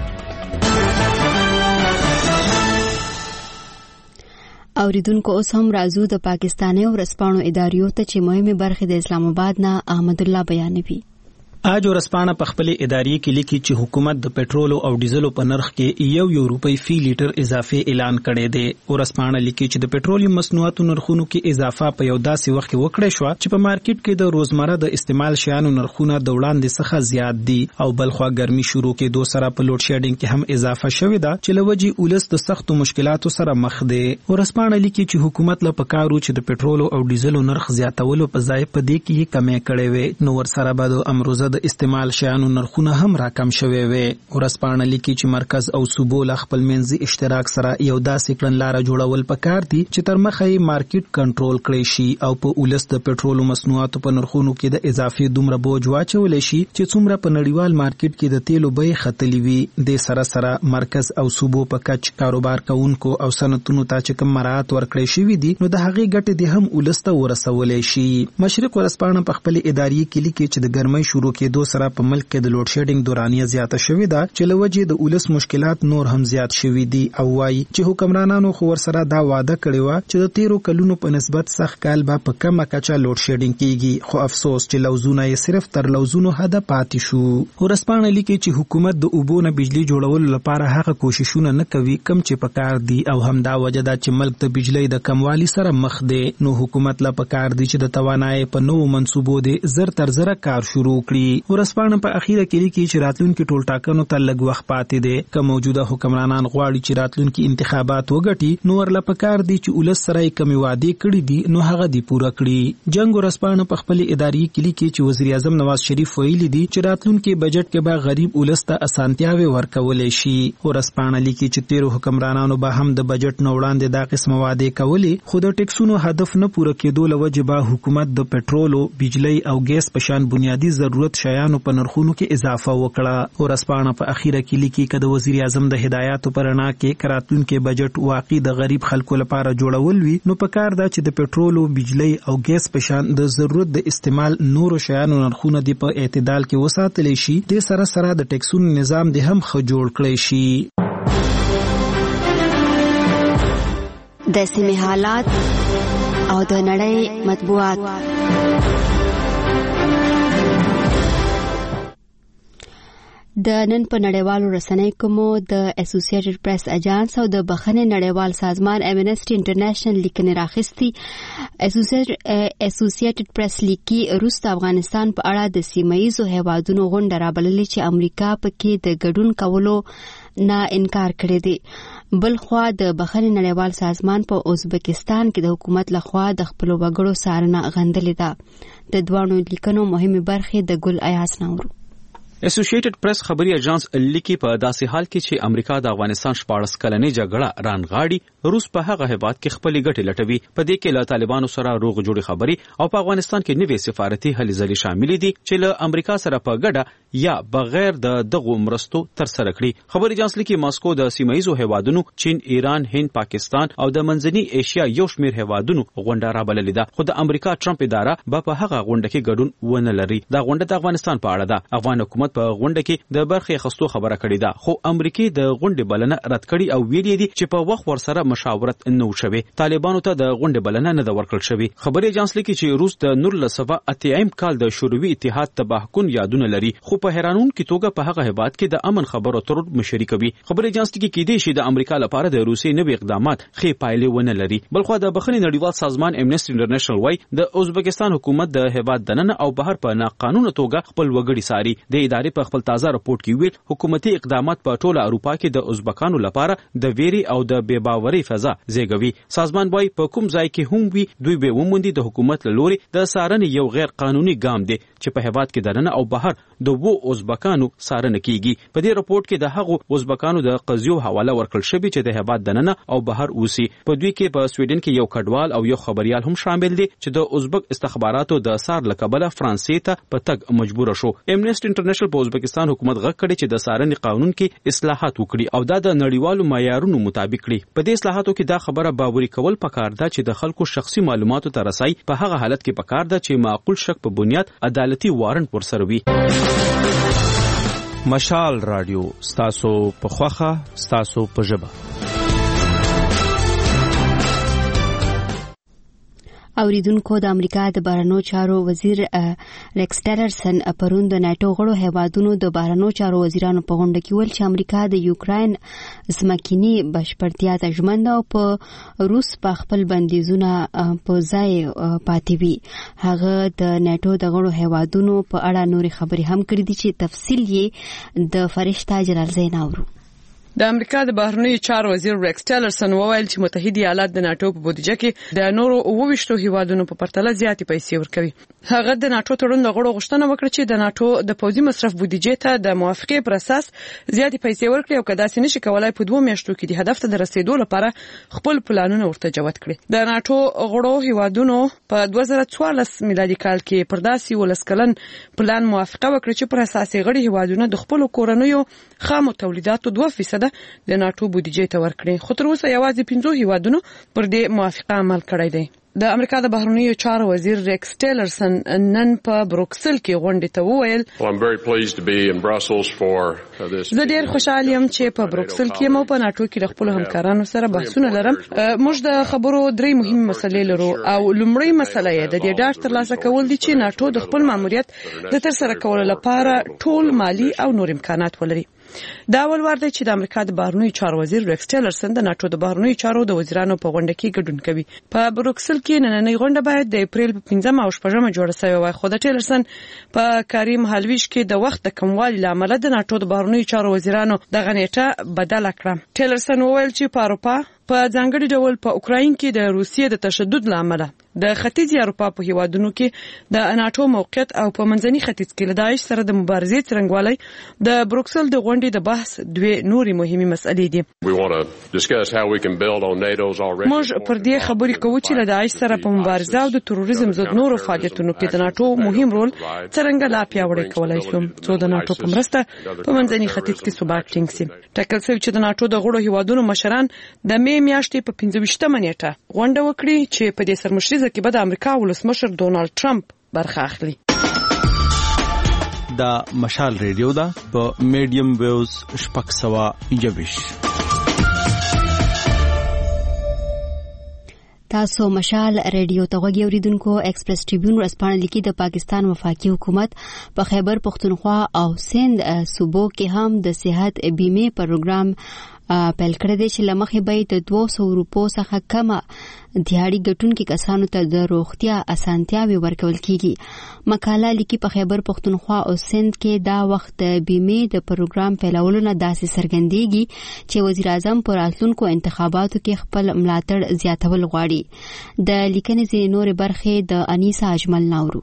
اوریدونکو اوس هم راځو د پاکستاني ورسپانو اداریو ته چې مهمه برخه د اسلام آباد نه احمد الله بیانوي. اج ورسپانه په خپل ادارې کې لیکي چې حکومت د پېټرول او ډیزلو په نرخ کې یو یو روپۍ فی لیټر اضافه اعلان کړی دی. ورسپانه لیکي چې د پېټرولیم مصنوعاتو نرخونو کې اضافه په یو داسې وخت کې وکړې شو چې په مارکیټ کې د روزمره د استعمال شیانو نرخونه د وړاندې څخه زیات دي او بلخوا ګرمي شروع کې دوه سره په لوډ شیډینګ کې هم اضافه شوې ده چې لوجي اولس د سختو مشکلاتو سره مخ دي. ورسپانه لیکي چې حکومت له پکارو چې د پېټرول او ډیزلو نرخ زیاتولو په ځای په دې کې کمې کړې وي نو ور سره به د امروزه د استعمال شیانو نرخونه هم راکم شوي وي. ورسپانه لیکي چې مرکز او صوبو له خپل منځي اشتراک سره یو داسې کړنلاره جوړول پکار دي چې تر مخه یې مارکیټ کنټرول کړي شي او په اولس د پېټرول مصنوعاتو په نرخونو کې د اضافي دومره بوج واچول شي چې څومره په نړیوال مارکیټ کې د تیلو بیې ختلې وي. د سره سره مرکز او صوبو په کچ کاروبار کوونکو او صنعتونو ته چې کوم مراعات ورکړي شوي دي نو د هغې ګټې دې هم اولس ته ورسولې شي. مشرق ورسپانه په خپل ادارې کې لیکي چې د ګرمۍ شروع کېدو سره په ملک کې د لوډ شیډینګ دورانیه زیاته شوې ده چې لوجه د اولس مشکلات نور هم زیات شوي دي او وايي چې حکمرانانو خو ور سره دا وعده کړی و چې د تیرو کلونو په نسبت سخت کال به په کمه کچه لوډ شیډینګ کیږي خو افسوس چې لوزونه یې صرف تر لوزونو حد پاتې شو. ورسپانه لیکي چې حکومت د اوبو نه بجلی جوړولو لپاره هغه کوششونه نه کوي کم چې پکار دي او همدا وجه ده چې ملک د بجلی د کموالي سره مخ دی. نو حکومت لا پکار دي چې د توانایي په نوو منصوبو دي زر تر زر کار شروع کړي. ورسپانه په اخیره کې لیکي چې راتلونکي ټول ټاکنو ته لږ وخت پاتې دی که موجوده حکمرانان غواړي چې راتلونکي انتخابات وګټي نو ورله پکار دي چې ولس سره یې کمی وعدې کړي دي نو هغه دی پوره کړي. جنگ ورسپانه په خپل ادارې کې لیکي چې وزیر اعظم نواز شریف ویلي دي چې راتلونکي بجټ کې به غریب ولس ته اسانتیاوي ورکولې شي. ورسپانه لیکي چې تیرو حکمرانانو به هم د بجټ نه وړاندې دا قسم وعدې کولې خو د ټیکسونو هدف نه پوره کېدو لوجه به حکومت د پېټرول، بجلی او ګیس په شان بنیادی ضرورت ضرورت شیانو په نرخونو کې اضافه وکړه. ورځپاڼه په اخیره کې لیکي چې د وزیر اعظم د هدایاتو پر رڼا کې کراتونکو بجټ واقعي د غریب خلکو لپاره جوړول وي، نو په کار دا چې د پټرول او بجلی او ګیس په شان د ضرورت د استعمال نورو شیانو نرخونه دی په اعتدال کې وساتل شي. د سره سره د ټیکسونو نظام دی هم ښه جوړ کړی شي. د سیمې حالات او د نړۍ مطبوعات. د نن په نړیوالو رسنیو کې مو د اسوسییټډ پریس اجانس او د بخښنې نړیوال سازمان امنسټي انټرنیشنل لیکنې راخستي. اسوسییټډ پریس لیکي روس افغانستان په اړه د سیمایي هیوادونو غونډه رابللې چې امریکا پکې د ګډون کولو نه انکار کړی دی. بل خوا د بخښنې نړیوال سازمان په ازبکستان کې د حکومت لخوا د خپل وګړو څارنه غندلې ده. د دوانو لیکنو مهمه برخه د ګل ایاس نورو. اسوسییټډ پریس خبري اژانس لیکي په داسې حال کې چې امریکا د افغانستان شپاړس کلنې جګړه رانغاړي، روس په هغه هیواد کې خپل ګټې لټوي. په دې کې له طالبانو سره روغ جوړې خبري او په افغانستان کې نوې سفارتي هلې ځلې شامل دي چې له امریکا سره په ګډه یا بغیر د دغو مرستو تر سره کړي. خبري اژانس لیکي ماسکو د سیمایي هیوادونو چین، ایران، هند، پاکستان او د منځني ایشیا یو شمېر هیوادونو غونډه رابللې ده، خو د امریکا ټرمپ اداره به په هغه غونډه کې ګډون ونه لري. دا غونډه د افغانستان په اړه ده. افغان حکومت په غونډه کې د برخې اخیستو خبره کړې ده، خو امریکای د غونډې بلنه رد کړې او ویلي دي چې په وخت ورسره مشاورت نه وشوي. طالبانو ته د غونډې بلنه نه ده ورکړل شوې. خبري اژانس لیکي چې روس د نولس سوه اتیا کال د شوروي اتحاد تباهکن یادونه لري، خو په حیرانونکې توګه په هغه هیواد کې د امن خبرو اترو مشري کوي. خبري اژانس لیکي کېدای شي د امریکا لپاره د روسي نوې اقدامات ښې پایلې ونه لري. بلخو د بخښنې نړیوال سازمان امنسټي انټرنیشنل وايي د ازبکستان حکومت د هیواد دننه او بهر په ناقانونه توګه خپل وګړي ساري. د ادارې په خپل تازه راپورټ کې ویل حکومتي اقدامات په ټوله اروپا کې د ازبکانو لپاره د ویري او د بې باورۍ فضا زیږوي. سازمان وايي په کوم ځای کې هم وي دوی به وموندي د حکومت له لوري د څارنې یو غیر قانوني ګام دی چې په هیواد کې دننه او بهر د وو ازبکانو څارنه کیږي. په دې راپورټ کې د هغو ازبکانو د قضیو حواله ورکړل شوې چې د هیواد دننه او بهر اوسي. په دوی کې په سویډن کې یو کډوال او یو خبريال هم شامل دي چې د ازبک استخباراتو د سار لقبله فرانسې ته په تګ مجبور شو. امنسټي انټرنیشنل په ازبکستان حکومت غږ کړي چې د څارنې قانون کې اصلاحات وکړي او دا د نړیوالو معیارونو مطابق کړي. په دې اصلاحاتو کې دا خبره باوري کول پکار ده چې د خلکو شخصي معلوماتو ته رسای په هغه حالت کې پکار ده چې معقول شک په بنیاد عدالتي وارنټ ورسره وي. مشال رادیو ستاسو په خوخه ستاسو په ژبه. اوریدونکو د امریکا د بهرنیو چارو وزیر ریکس ټیلرسن پرون د ناتو غړو هیوادونو د بهرنیو چارو وزیرانو په غونډه کې ویل چې امریکا د یوکراین ځمکني بشپړتیا ته ژمن ده او په روس په خپل بندیزونه په ځای پاتې وي. هغه د ناتو د غړو هیوادونو په اړه نورې خبرې هم کړې دي چې تفصیل یې د فرشته جلال زین اورو. د امریکا د بهرنیو چارو وزیر ریکس ټیلرسن وویل چې متحده ایالات د ناتو په بودیجه کې د نورو اوويشتو هیوادونو په پرتله زیاتې پیسې ورکوي. هغه د ناتو تړون د غړو غوښتنه وکړه چې د ناتو د پوځي مصرف بودیجه ته د موافقې پر اساس زیاتې پیسې ورکړي او کدا سې نشي کولای په دوه میاشتو کې د هدف ته د رسیدو لپاره خپل پلانونه ورته جوت کړي. د ناتو غړو هیوادونو په دوه زره څوارلس میلادي کال کې پر داسې ولسکلن پلان موافقه وکړه چې پر اساس غړي هیوادونه د خپل کورنیو خامو تولیداتو دوه فیصد د ناتو بودیجه ته ورکړي. خو تر اوسه یوازې پنځه هیوادونو پر دې موافقه عمل کړی دی. د امریکا د بهرنیو چارو وزیر ریکس ټیلرسن نن په بروکسل کې غونډې ته وویل زه ډېر خوشحال یم چې په بروکسل کې مو په ناتو کې د خپل همکارانو سره بحثونه لرم. موږ د خبرو درې مهمه مسلې لرو او لومړی مسله یې د دې ډاډ ترلاسه کول دي چې ناتو د خپل ماموریت د ترسره کولو لپاره ټول مالی او نور امکانات ولري. دا اول وار دی چې د امریکا د بهرنیو چارو وزیر ریکس ټیلرسن د ناتو د بهرنیو چارو د وزیرانو په غونډه کې ګډون کوي. په بروکسل کې نننۍ غونډه باید د اپریل په پنځمه او شپږمه جوړه شوې وای، خو د ټیلرسن په کاري مهالویش کې د وخت د کموالي لامل د ناتو د بهرنیو چارو وزیرانو د غنیټه بدل کړه. ټیلرسن وویل چې په اروپا په ځانګړي ډول په اوکراین کې د روسیې د تشدد لامل د ختیځي اروپا په هیوادونو کې د ناتو موقعیت او په منځني ختیځ کې د داعش سره د مبارزې څرنګوالي د بروکسل د غونډې د بحث دوه نوري مهمه مسلې دي. موږ پر دې خبرې کوو چې د داعش سره په مبارزه او د تروریزم ضد نورو فعالیتونو کې د ناتو مهم رول څرنګه لا پیاوړی کولای شو څو د ناتو په مرسته په منځني ختیځ کې ثبات ټینګ شي. ټاکل شوی چې د ناتو د غړو هیوادونو مشران د می میاشتې په پنځه ویشتمه نیټه غونډه وکړي چې په دې سرمشري کې به د امریکا ولسمشر ډونالد ټرمپ برخه اخلي. دا مشال ریډیو دا په میډیم ویوز شپږ سوه یوویش. تاسو مشال ریډیو ته غوږی اوریدونکو. ایکسپریس ټریبیون ورځپاڼه لیکي د پاکستان وفاقي حکومت په خیبر پختونخوا او سند صوبو کې هم د صحت بیمه پروګرام پیل کړی دی چې لمخې به د دوه سوه روپو څخه کمه دیاړي ګټونکو کسانو ته د روغتیا اسانتیاوي ورکول کیږي. مقاله لیکي په خیبر پختونخوا او سند کې دا وخت د بیمه د پروګرام پیلولو نه داسې څرګندېږي چې وزیر اعظم په راتلونکو انتخاباتو کې خپل ملاتړ زیاتول غواړي. د لیکنې ځینې نورې برخې د انیسا اجمل ناورو.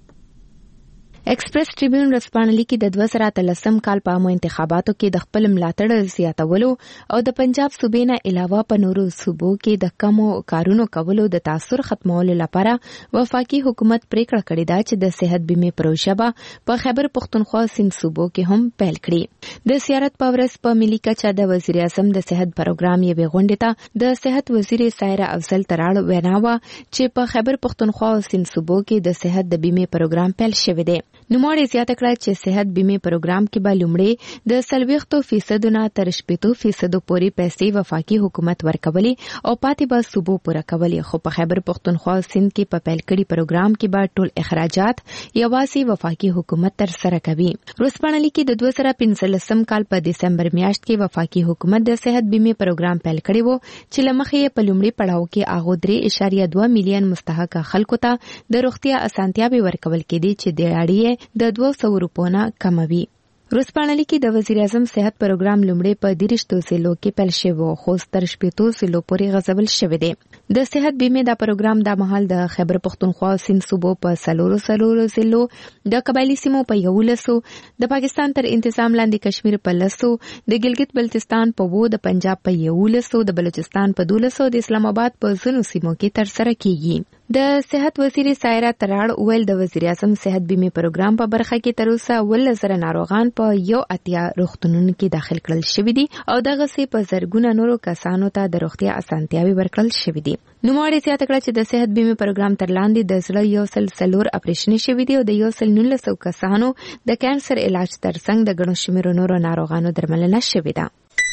ایکسپریس ټریبیون ورځپاڼه لیکي د دوه زره اتلسم کال په عامو انتخاباتو کې د خپل ملاتړ زیاتولو او د پنجاب صوبې نه علاوه په نورو صوبو کې د کمو کارونو کولو د تاثیر ختمولو لپاره وفاقي حکومت پریکړه کړې ده چې د صحت بیمه پروژه به په خیبر پختونخوا سند صوبو کې هم پیل کړي. د سیارت په ورځ په ملي کچه د وزیر اعظم د صحت پروګرام یوې غونډې ته د صحت وزیر سایره افضل تراړ وینا وه چې په خیبر پختونخوا او سند صوبو کې د صحت د بیمه پروګرام پیل شوی دی. نوموړي زیاته کړه چې صحت بیمه پروګرام کې به لومړی د څلوېښتو فیصدو نه تر شپېتو فیصدو پورې پیسې وفاقي حکومت ورکولي او پاتې به صوبو پوره کولي. خو په خیبر پختونخوا سند کې په پیل کړي پروګرام کې به ټول اخراجات یوازې وفاقي حکومت تر سره کوي. ورځپاڼه لیکي د دوه زره پنځلسم کال په دسمبر میاشت کې وفاقي حکومت د صحت بیمه پروګرام پیل کړی و چې لمخې یې په لومړي پړاو کې هغه درې اشاریه دوه میلیون مستحق خلکو ته د روغتیا اسانتیاوي ورکول کېدي چې د اړیې د دوه سوه روپو نه کموي. ورځپاڼه لیکي د وزیر اعظم صحت پروګرام لومړی په دیرشتو ضلعو کې پیل شوی خو تر شپېتو ضلعو پورې غځول شوی دی. د صحت بیمه دا پروګرام د مهال د خیبر پختونخوا او سند صوبو په څلورو څلورو ضلعو، د قبایلي سیمو په یولسو، د پاکستان تر انتظام لاندې کشمیر په لسو، د ګلګت بلتستان په وو، د پنجاب په یولسو، د بلوچستان په دولسو، د اسلام آباد په ځینو سیمو کې تر سره کیږي. د صحت وزیر سایره تراړ ویل د وزیر اعظم صحت بیمه پروګرام په برخه کې تر اوسه ولس زره ناروغان په یو اتیا روغتونونو کې داخل کړل شوي دي او دغه سي په زرګونه نورو کسانو ته د روغتیا اسانتیاوي ورکړل شوي دي. نوموړي زیاته کړه چې د صحت بیمه پروګرام تر لاندې د زړه یو سل څلور اپریشن شوي دي او د یو سل نولسو کسانو د کانسر علاج ترڅنګ د ګڼو شمېرو نورو ناروغانو درملنه شوې ده.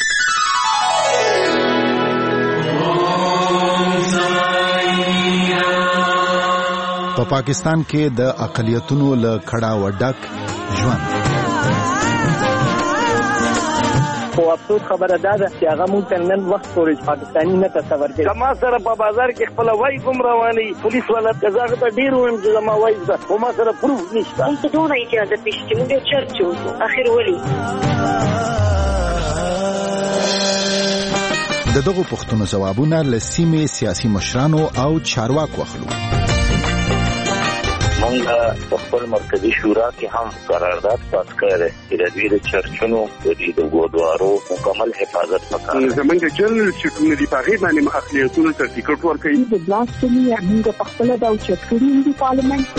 په پا پاکستان کې د اقلیتونو له کړه وډک ژوند خو افسوس خبره ده چې هغه مونږ ته نن وخت پورې پاکستاني نه تصور کوي. کما سره په بازار کې خپل وای کوم رواني پولیس ولا کزاغه ته ډیر ویم چې ما وای ده خو ما سره پروف نشته. مونږ ته ډونه اجازه پېښې مونږ چرچو اخر ولي د دغو پوښتنو ځوابونه له سیمې سیاسي مشرانو او چارواکو اخلو. مونږ په خپل مرکزی شورا کې هم قرارداد پاس کړی چې د دوی د چرچونو د دې د ګودوارو مکمل حفاظت وکړي. زمونږ جنرال چټونه دی په غیبه باندې اقلیتونو ته ټیکټ ورکړي. د بلاسټمي موږ په خپل د چټکړي دی پارلیمنت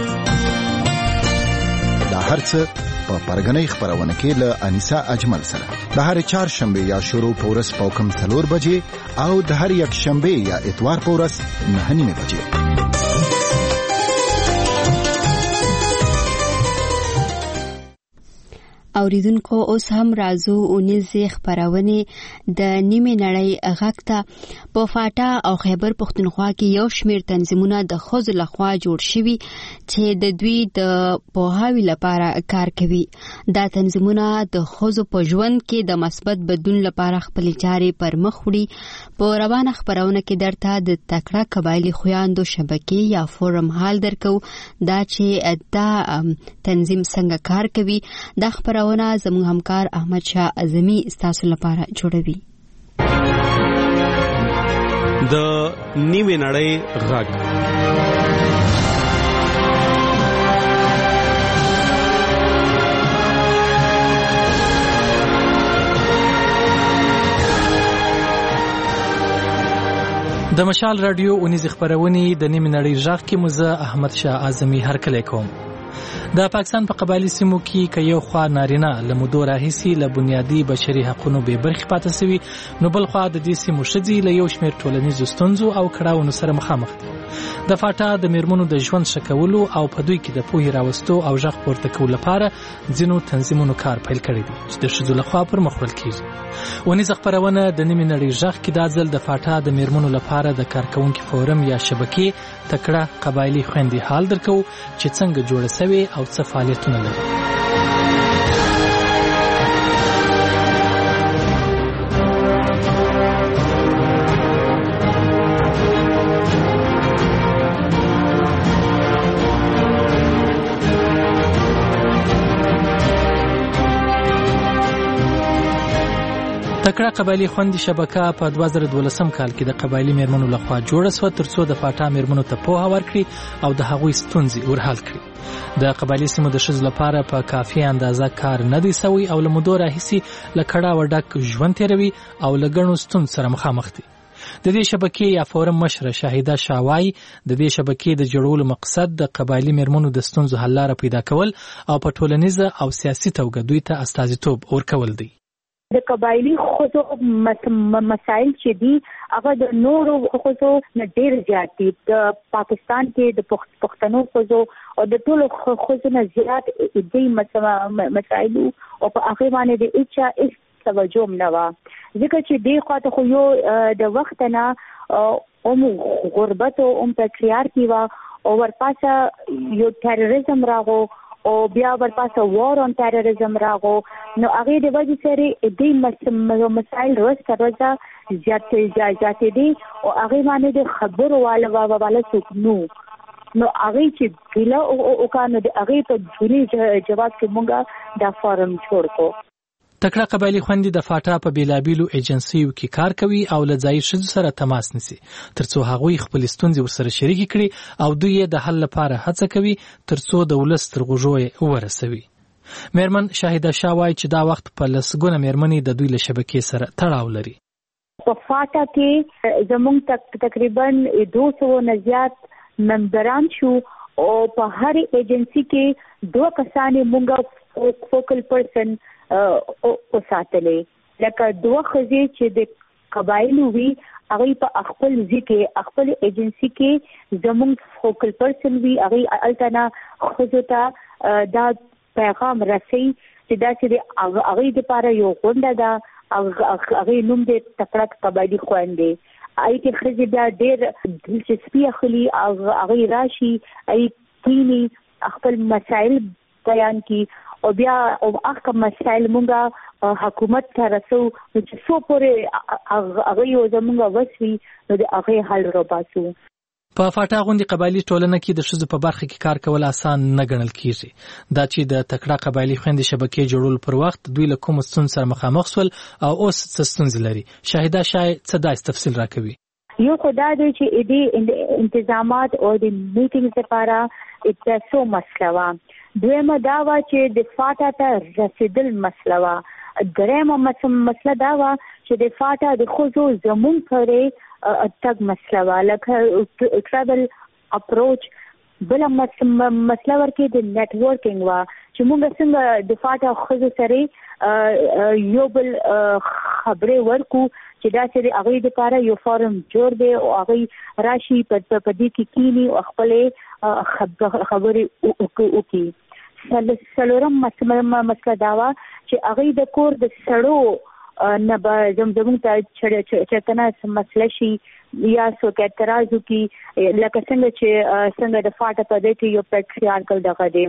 دا هرڅه په پرګنۍ خبرونه کې له انیسا اجمل سره د هر چهار شنبه یا شروع پورس پوکم څلور بجې او د هر یک شنبه یا اتوار پورس نه نیمه بجې. اوریدونکو اوس هم رازو اونیزه خبرونه د نیمه نړۍ غاکته په فاټا او خیبر پختونخوا کې یو شمیر تنظیمونه د خوځ لخوا جوړ شوي چې د دوی د پوهاوی لپاره کار کوي. دا تنظیمونه د خوځ په ژوند کې د مثبت بدلون لپاره خپل چارې پر مخ وړي. په روانه خبرونه کې درته د تکړه قبایلی خویاندو شبکې یا فورم حال درکو دا چې دا تنظیم څنګه کار کوي. دا خبر زموږ همکار احمد شاه اعظمي ستاسو لپاره جوړوي. د نیوې نړۍ غږ. د مشال رادیو اونیز خبرونه د نیمه نړۍ ژغ کې مزه احمد شاه اعظمي هرکلی کوم. د پاکستان په قبایلی سیمو کې که یو خوا نارینه له مودو راهیسي له بنیادي بشري حقوقو به برخې پاتې سوي، نو بل خوا د دې سیمو ښځې له یو شمېر ټولنیزو ستونزو او کړاوونو سره مخامخ دي. د فاټا د میرمنو د ژوند ښه کولو او په دوی کې د پوهې راوستو او غږ پورته کولو لپاره ځینو تنظیمونو کار پیل کړی دی چې د ښځو لخوا پر مخ وړل کیږي. ونیزه خبرونه د نیمې نړۍ غږ کې دا ځل د فاټا د میرمنو لپاره د کارکونکو فورم یا شبکې تکړه قبایلی خويندې حال درکو چې څنګه جوړه سوي او څه فعالیتونه لري. تکړه قبایلی خوندې شبکه په دوه زره دولسم کال کې د قبایلی میرمنو لخوا جوړه شوه ترڅو د فاټا میرمنو ته پوهه ورکړي او د هغوی ستونزې ورحل کړي. د قبایلی سیمو د ښځو لپاره په کافي اندازه کار نه دی سوی او له مودو راهیسي له کړاوه ډک ژوند تېروي او له ګڼو ستونزو سره مخامخ دي. د دې شبکې یا فورم مشره شاهده شاوای د دې شبکې د جوړولو مقصد د قبایلی میرمنو د ستونزو حل لاره پیدا کول او په ټولنیزه او سیاسي توګه دوی ته استازیتوب ورکول دی. د قبایلی خصو مسائل چې دي هغه د نورو خصو نه ډیر زیات دي. د پاکستان کې د پښتنو خصو او د ټولو خصو نه زیات دي مسائل او په هغه باندې د اچا اس توجه نه و ځکه چې دی خاطر خو یو د وخت نه او غربت او پټریارکی و او ورپاسه یو تروریزم راغو او بیا ورپاسه وار اون تروریزم راغو. نو هغه د وجې سره دې مسایل روز تر روزه زیات زیات دي او هغه باندې د خبرو والا والا څوک نو نو هغه چې ګله او کانو د هغه په ځوري جواب کې مونږه دا فارم جوړ کو. تکړه قبایلی خوندې د فاټا په بیلابیلو ایجنسیو کې کار کوي او له ځایي ښځو سره تماس نیسي ترڅو هغوی خپل ستونزې ورسره شریکې کړي او دوی د حل لپاره هڅه کوي ترڅو د ولس تر غوږو یې ورسوي. میرمن شاهده شاوای چې دا وخت په لسګونه میرمنې د دوی له شبکې سره تړاو لري. په فاټا کې زموږ تک تقریبا دو سو نه زیات ممبران شو او په هر ایجنسی کې دوه کسانې مونږه فوکل پرسن او ساتلې لکه دوه خزې چې د قبایلو وی هغه په خپل ځکه خپل ایجنسی کې زموږ فوکل پرسن وی هغه التنا خزوته دا پیغام رسي چې دا چې هغه د لپاره یو غونډه ده هغه نوم د تکړه قبایلی خويندې اې کې خزې بیا ډېر دلچسپي اخلي هغه راشي اې کینی خپل مسائل بیان کی او بیا او هغه مسائل مونږه حکومت ته رسو چې څو پورې هغه یو زمونږ وسوي نو د هغه حل روباسو. په فاټا غونډې قبایلی ټولنه کې د ښځو په برخه کې کار کول آسان نه ګڼل کیږي. دا چې د تکړه قبایلی خويندې شبکې جوړول پر وخت دوی له کوم ستونزو سره مخامخ شول او اوس څه ستونزې لري. شاهده شای څه داس تفصیل راکوي. یو خدای دی چې دې انتظامات او د میټینګ لپاره اتاسو مسله وا دویمه دا وا چې د فاټا ته رسیدل مسله وا دریمه مسله دا وا چې د فاټا د خوځو زمون پرې تګ مسله وا لکه ټریول اپروچ بل مسله ورکې د نیټ ورکینګ وا چې موږ څنګه د فاټا خوځو سره یو بل خبرې ورکو چې دا چې هغه د لپاره یو فارم جوړ دی او هغه راشي په دې کې کینی او خپل خبرې وکړي. سلورم مسله دا وا چې هغه د کور د سړو نه به زمزمون ته چرتنه مسله شي یا څوک اعتراض وکړي لکه څنګه چې څنګه د فاټا په دې کې یو پیټریارکل دغه دی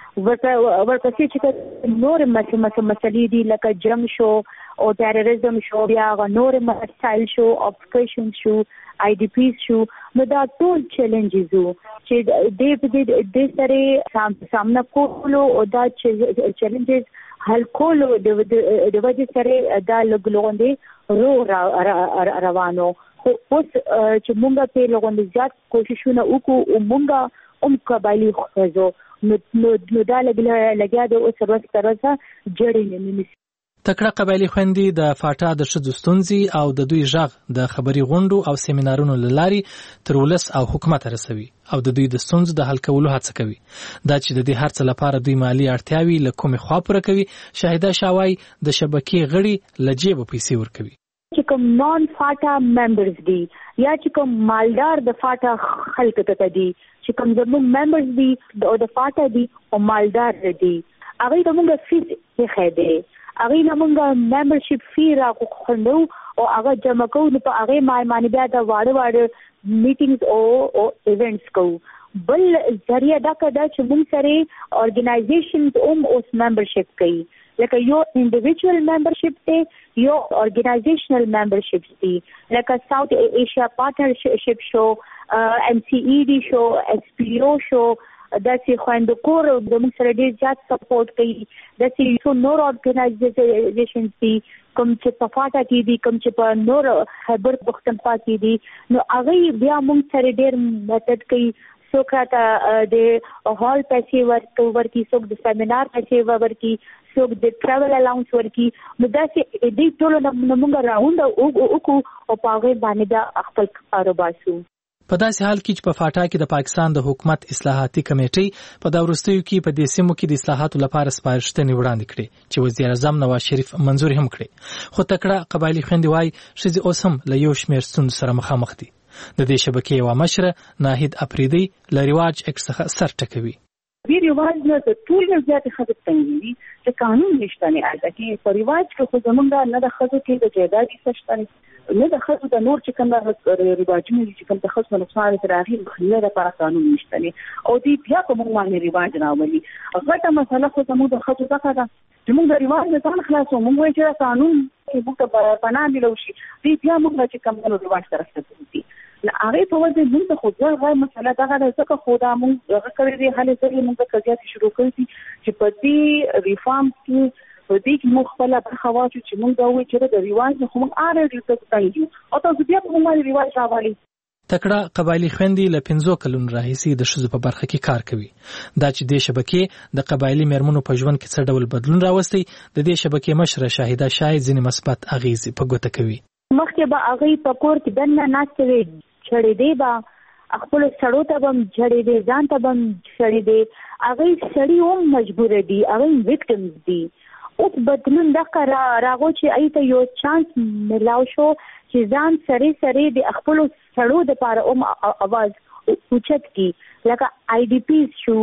ورپسې چې نور مسلې دي لکه جنگ شو او تیرریزم شو بیا نور مسایل شو اپسکیشن شو آی ډی پیز شو نو دا ټول چیلنجز وو چې د دې سره سامنا کولو او دا چیلنجز حل کولو د وجې سره دا لګلوندې رو روانو اوس چې مونږ په لغوند زیات کوششونه وکړو او مونږ هم قبایلی خزو نو نو دا لګیا د اوس ورځ تر ورځې جوړې نه نشي. تکړه قبایلی خويندې د فاټا د ښځو ستونزې او د دوی ژغ د خبري غونډو او سیمینارونو لارې تر ولس او حکومت رسوي او د دوی د ستونزو د حل کولو هڅه کوي. دا چې د دې هرڅه لپاره دوی مالی اړتیاوي له کومې خوا پوره کوي، شاهده شاوای د شبکې غړي له جیبه پیسې ورکوي. چې کوم نان فاټا ممبرز دي یا چې کوم مالدار د فاټا خلک ته دي، چې کوم زموږ ممبرز دي او د فاټا دي او مالدار دي، هغه د موږ فیس یې خېده هغه نمونږ ممبرشپ فی را خوندو او هغه جمع کوو نو په هغه معنی بیا د واړه واړه میټینګز او او ایونټس کوو. بل ذریعہ دا کدا چې موږ سره اورګنایزیشنز هم اوس ممبرشپ کوي، لکه یو انډیویډوال ممبرشپ ته یو اورګنایزیشنل ممبرشپ دي، لکه ساوث ایشیا پارټنرشپ شو، ام سی ای ډي شو، ایس پی او شو، دا چې خويندو کور د موږ سره ډیر زیات سپورټ کوي. دا چې څو نور اورګنایزیشنز دي کوم چې په فاټا کې دي، کوم چې په نور خیبر پختونخوا کې دي، نو هغه بیا موږ سره ډیر مدد کوي. څوک راته د هال پیسې ورکو ورکی، څوک د سیمینار پیسې ورکی، څوک د ټراول الاونس ورکی. نو دا چې دې ټول موږ راوند او او په هغه باندې دا خپل کاروبار شو. په داسې حال کې چې په فاټا کې د پاکستان د حکومت اصلاحاتي کمیټې په دا وروستیو کې په دې سیمو کې د اصلاحاتو لپاره سپارښتنې وړاندې کړې چې وزیر اعظم نواز شریف منظور هم کړې، خو تکړه قبایلی خويندې وايي ښځې اوس هم له یو شمېر ستونزو سره مخامخ دي. د دې شبکې یوه مشره ناهید اپریدی له رواج اکس څخه سر ټکوي. دې رواج نه د ټول زیاتې ښځې تنګوي چې قانون نشته نه اړه کې په رواج کې خو زمونږ نه د ښځو کې د جایداد سشتنه نه د ښځو د نور چې کوم رواجونه چې کوم د ښځو نقصان تر اخر مخنیوي لپاره قانون نشته نه او دې بیا کوم باندې رواج راولي. غټه مسله خو زموږ د ښځو څخه ده چې موږ د رواج نه ځان خلاصو، موږ وایو چې قانون کې موږ ته پناه ملو شي، دې بیا موږ چې کوم د رواج طرف ته ځو. نه هغه په وجه موږ ته خو ځای مسله دا غواړي چې خو دا موږ هغه کوي دی حل سره موږ کړی شروع کړی چې په دې ریفارم کې په دې کې موږ خپل برخه واچو چې موږ دا وایو چې د رواج خو موږ اړ دې ته او تاسو بیا په موږ رواج راوړی. تکړه قبایلی خويندې له پنځو کلونو راهیسې د ښځو په برخه کې کار کوي. دا چې د شبکې د قبایلی مېرمنو په ژوند کې څه ډول بدلون راوستي، د دې شبکې مشره شاهده شای ځینې مثبت اغیزې په ګوته کوي. مخکې به هغه په کور کې دنه ناشته وي چړې دی با خپل سړو ته بم چړې دی ځان ته بم چړې دی، هغه سړی هم مجبور دي، هغه وکټمز دي. اوس بدلون د قرا راغو چې ایته یو چانس ملاو شو چې ځان سره سره د خپل سړو د پاره هم आवाज اوچت کی، لکه آی ډی پی شو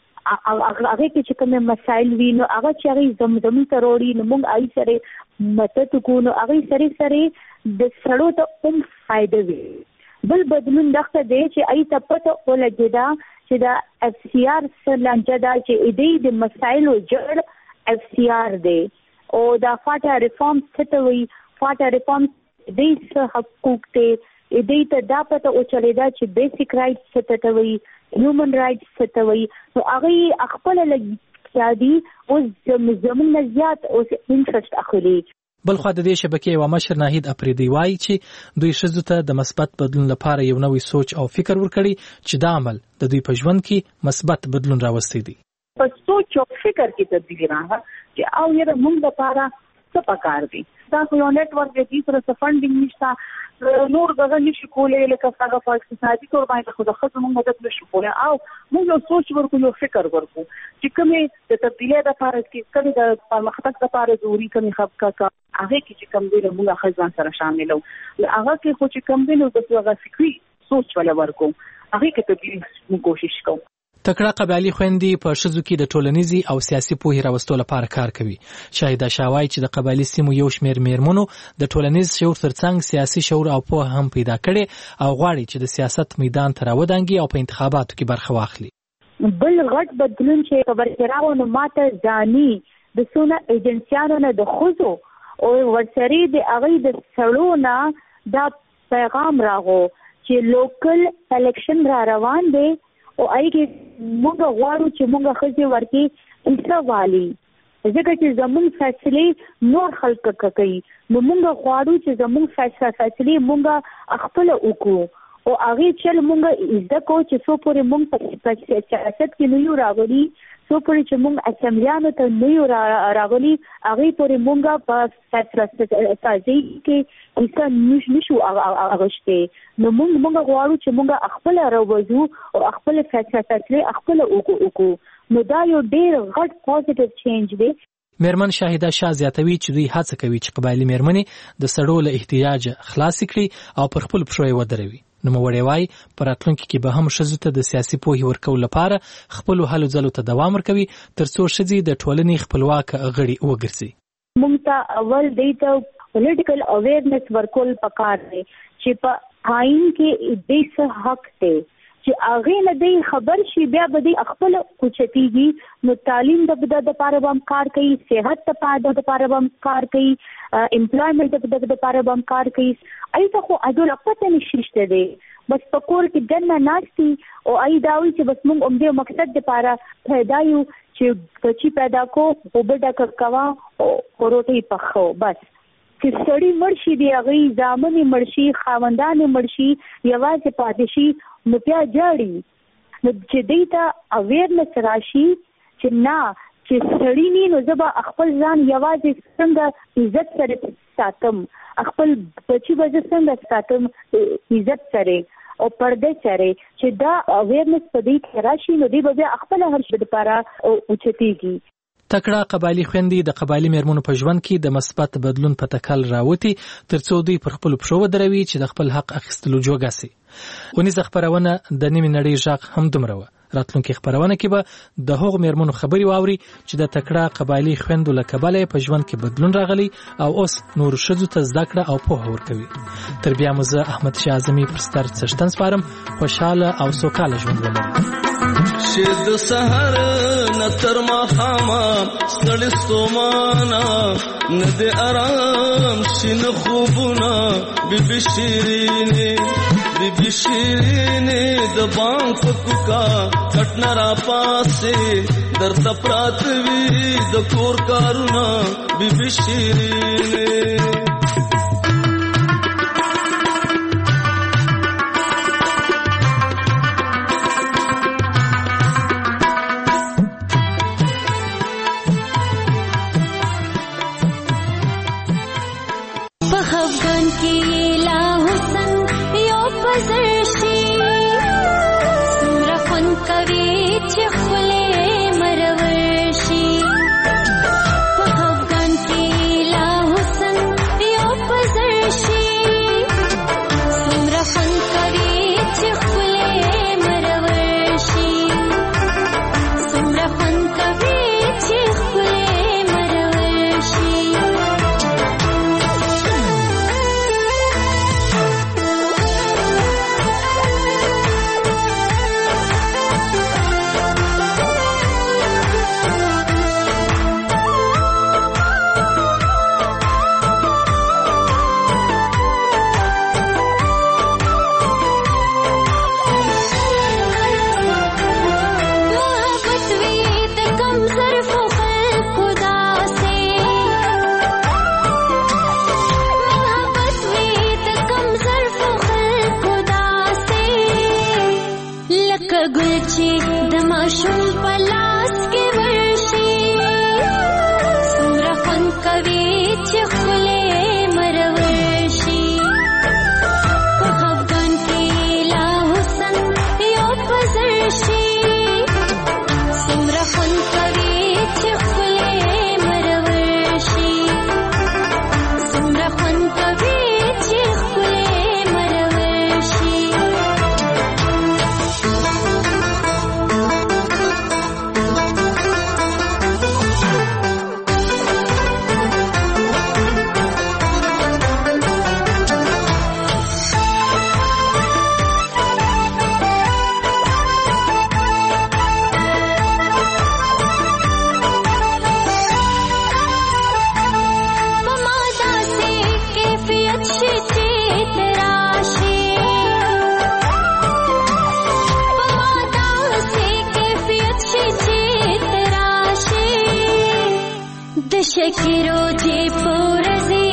هغه کې چې کوم مسایل وي نو هغه چې هغه زمزمي تروړي نو موږ آی سره مدد کو نو هغه سره سره د سړو ته هم فائدہ وي. بل بدلون دغه دی چې ای ته پته ولګیدا چې دا اف سی آر سره لانجه دا چې دې د مسایلو جوړ اف سی آر دی او دا فاټا ریفارم ستوي، فاټا ریفارم دې څه حقوق ته دې ته دا پته او چلیدا چې بیسیک رائټس ستوي، هیومن رائټس ستوي، نو هغه خپل لګیا دي او زموږ زیات او انټرست اخلي. بلخو د دې شبکې یو مشر ناهید اپریدی وایي چې دوی ښځو ته د مثبت بدلون لپاره یو نوې سوچ او فکر ورکړي چې دا عمل د دوی په ژوند کې مثبت بدلون راوستی دی. په سوچ او فکر کې تبدیلی راغله چې او یره موږ لپاره څه پکار دي. دا خو یو نتورک دی سره څه فنډینګ نشته، نور دغه نشي کولای لکه څنګه په اقتصادي تور باندې خو د خپل موږ مدد نشو کولای او موږ یو سوچ ورکو، یو فکر ورکو چې کومه د تبدیلی لپاره کې کومه د پرمختګ لپاره ضروري کومه خبره هغه کې چې کوم دی موږ خزان سره شاملو، هغه کې خو چې کوم دی نو د هغه فکری سوچ ولا ورکو، هغه کې تبدیلی موږ کوشش کوو. تکړه قبایلی خويندې په ښځو کې د ټولنیزي او سیاسي پوهې راوستلو لپاره کار کوي. شاهده شاوای چې د قبایلی سیمو یو شمېر میرمنو د ټولنیز شعور ترڅنګ سیاسي شعور او پوهه هم پیدا کړي او غواړي چې د سیاست میدان ته راودانګي او په انتخاباتو کې برخه واخلي. بل غټ بدلون چې خبر کراو نو ماته ځاني د سونه ایجنسیانو نه د خوځو او ورسره د هغه د سړو نه دا پیغام راغو چې لوکل الیکشن را روان دي او ایګه موږ غواړو چې موږ خځې ورکی انصاف والی ځکه چې زموږ فیصلې نور خلک کوي نو موږ غواړو چې زموږ فیصلې موږ خپل وکړو او هغه چې موږ زده کوو چې څو پورې موږ په سیاست کې نه یو راغلي څو پورې چې موږ اسمبلیانو ته نه یو راغلي هغه پورې موږ په فیصله سازي کې انسان نشو اغشته نو موږ موږ غواړو چې موږ خپل راوځو او خپل فیصله خپل وکړو نو دا یو ډېر غټ پوزټیو چینج دی. میرمن شاهده شاه زیاتوي چې دوی هڅه کوي چې قبایلی میرمنې د سړو له احتیاج خلاص کړي او پر خپل پښو ودروي. نو موړی وای پر راتلونکي کې به هم ښځو ته د سیاسي پوهې ورکولو لپاره خپل هلو ځلو ته دوام ورکوي ترڅو ښځې د ټولنې خپلواک غړي وګرځي. موږ ته اول دی ته پولیټیکل اویرنس ورکول پکار دی چې په آئین کې د څه حق دی چې هغه نه دی خبر شي بیا به د خپل کوچتيږي نو تعلیم د بده د لپاره هم کار کوي صحت ته د لپاره هم کار کوي امپلایمنت د د لپاره هم کار کوي ایته خو اډول پته نشته دی بس پکور کې دنه ناشتي او ای داوي چې بس موږ هم دې مقصد لپاره پیدا یو چې بچي پیدا کو او بډا کوا او روټي پخو بس چې سړی مرشي دی هغه ځامن مرشي خاوندان مرشي یوازې پادشي نو بیا جاړي نو چې دیتا اویرنس راشي چې نه چې سړی نه نو زبا خپل ځان یوازې څنګه عزت سره ساتم خپل بچي وځ څنګه ساتم عزت سره او پرده سره چې دا اویرنس په دې کې راشي نو دی به خپل هر څه لپاره اوچتيږي. تکړه قبایلی خويندې د قبایلی میرمنو په ژوند کې د مثبت بدلون په تکل راوتی ترڅو دوی پر خپل پښو ودروي چې د خپل حق اخیستلو جوګه سي. ونیزه خبرونه د نیمه نړۍ ژغ هم دومره و. راتلونکي خبرونه کې به د هغو میرمنو خبري واوري چې د تکړه قبایلی خويندو له کبله په ژوند کې بدلون راغلی او اوس نور ښځو ته زده کړه او پوهه ورکوي. تر بیا مو زه احمد شاه اعظمي پر ستر څښتن سپارم. خوشاله او سوکاله ژوند ولرئ. شد سحر نتر مخاما ستړي ستومانا ند آرام شین خوبنا بیبي شیرینه بیبي شیرینه د بام فکوکا کټنا را پاسه در تپرات وی د کور کارونا بیبي شیرینه شکیرو چې پورزي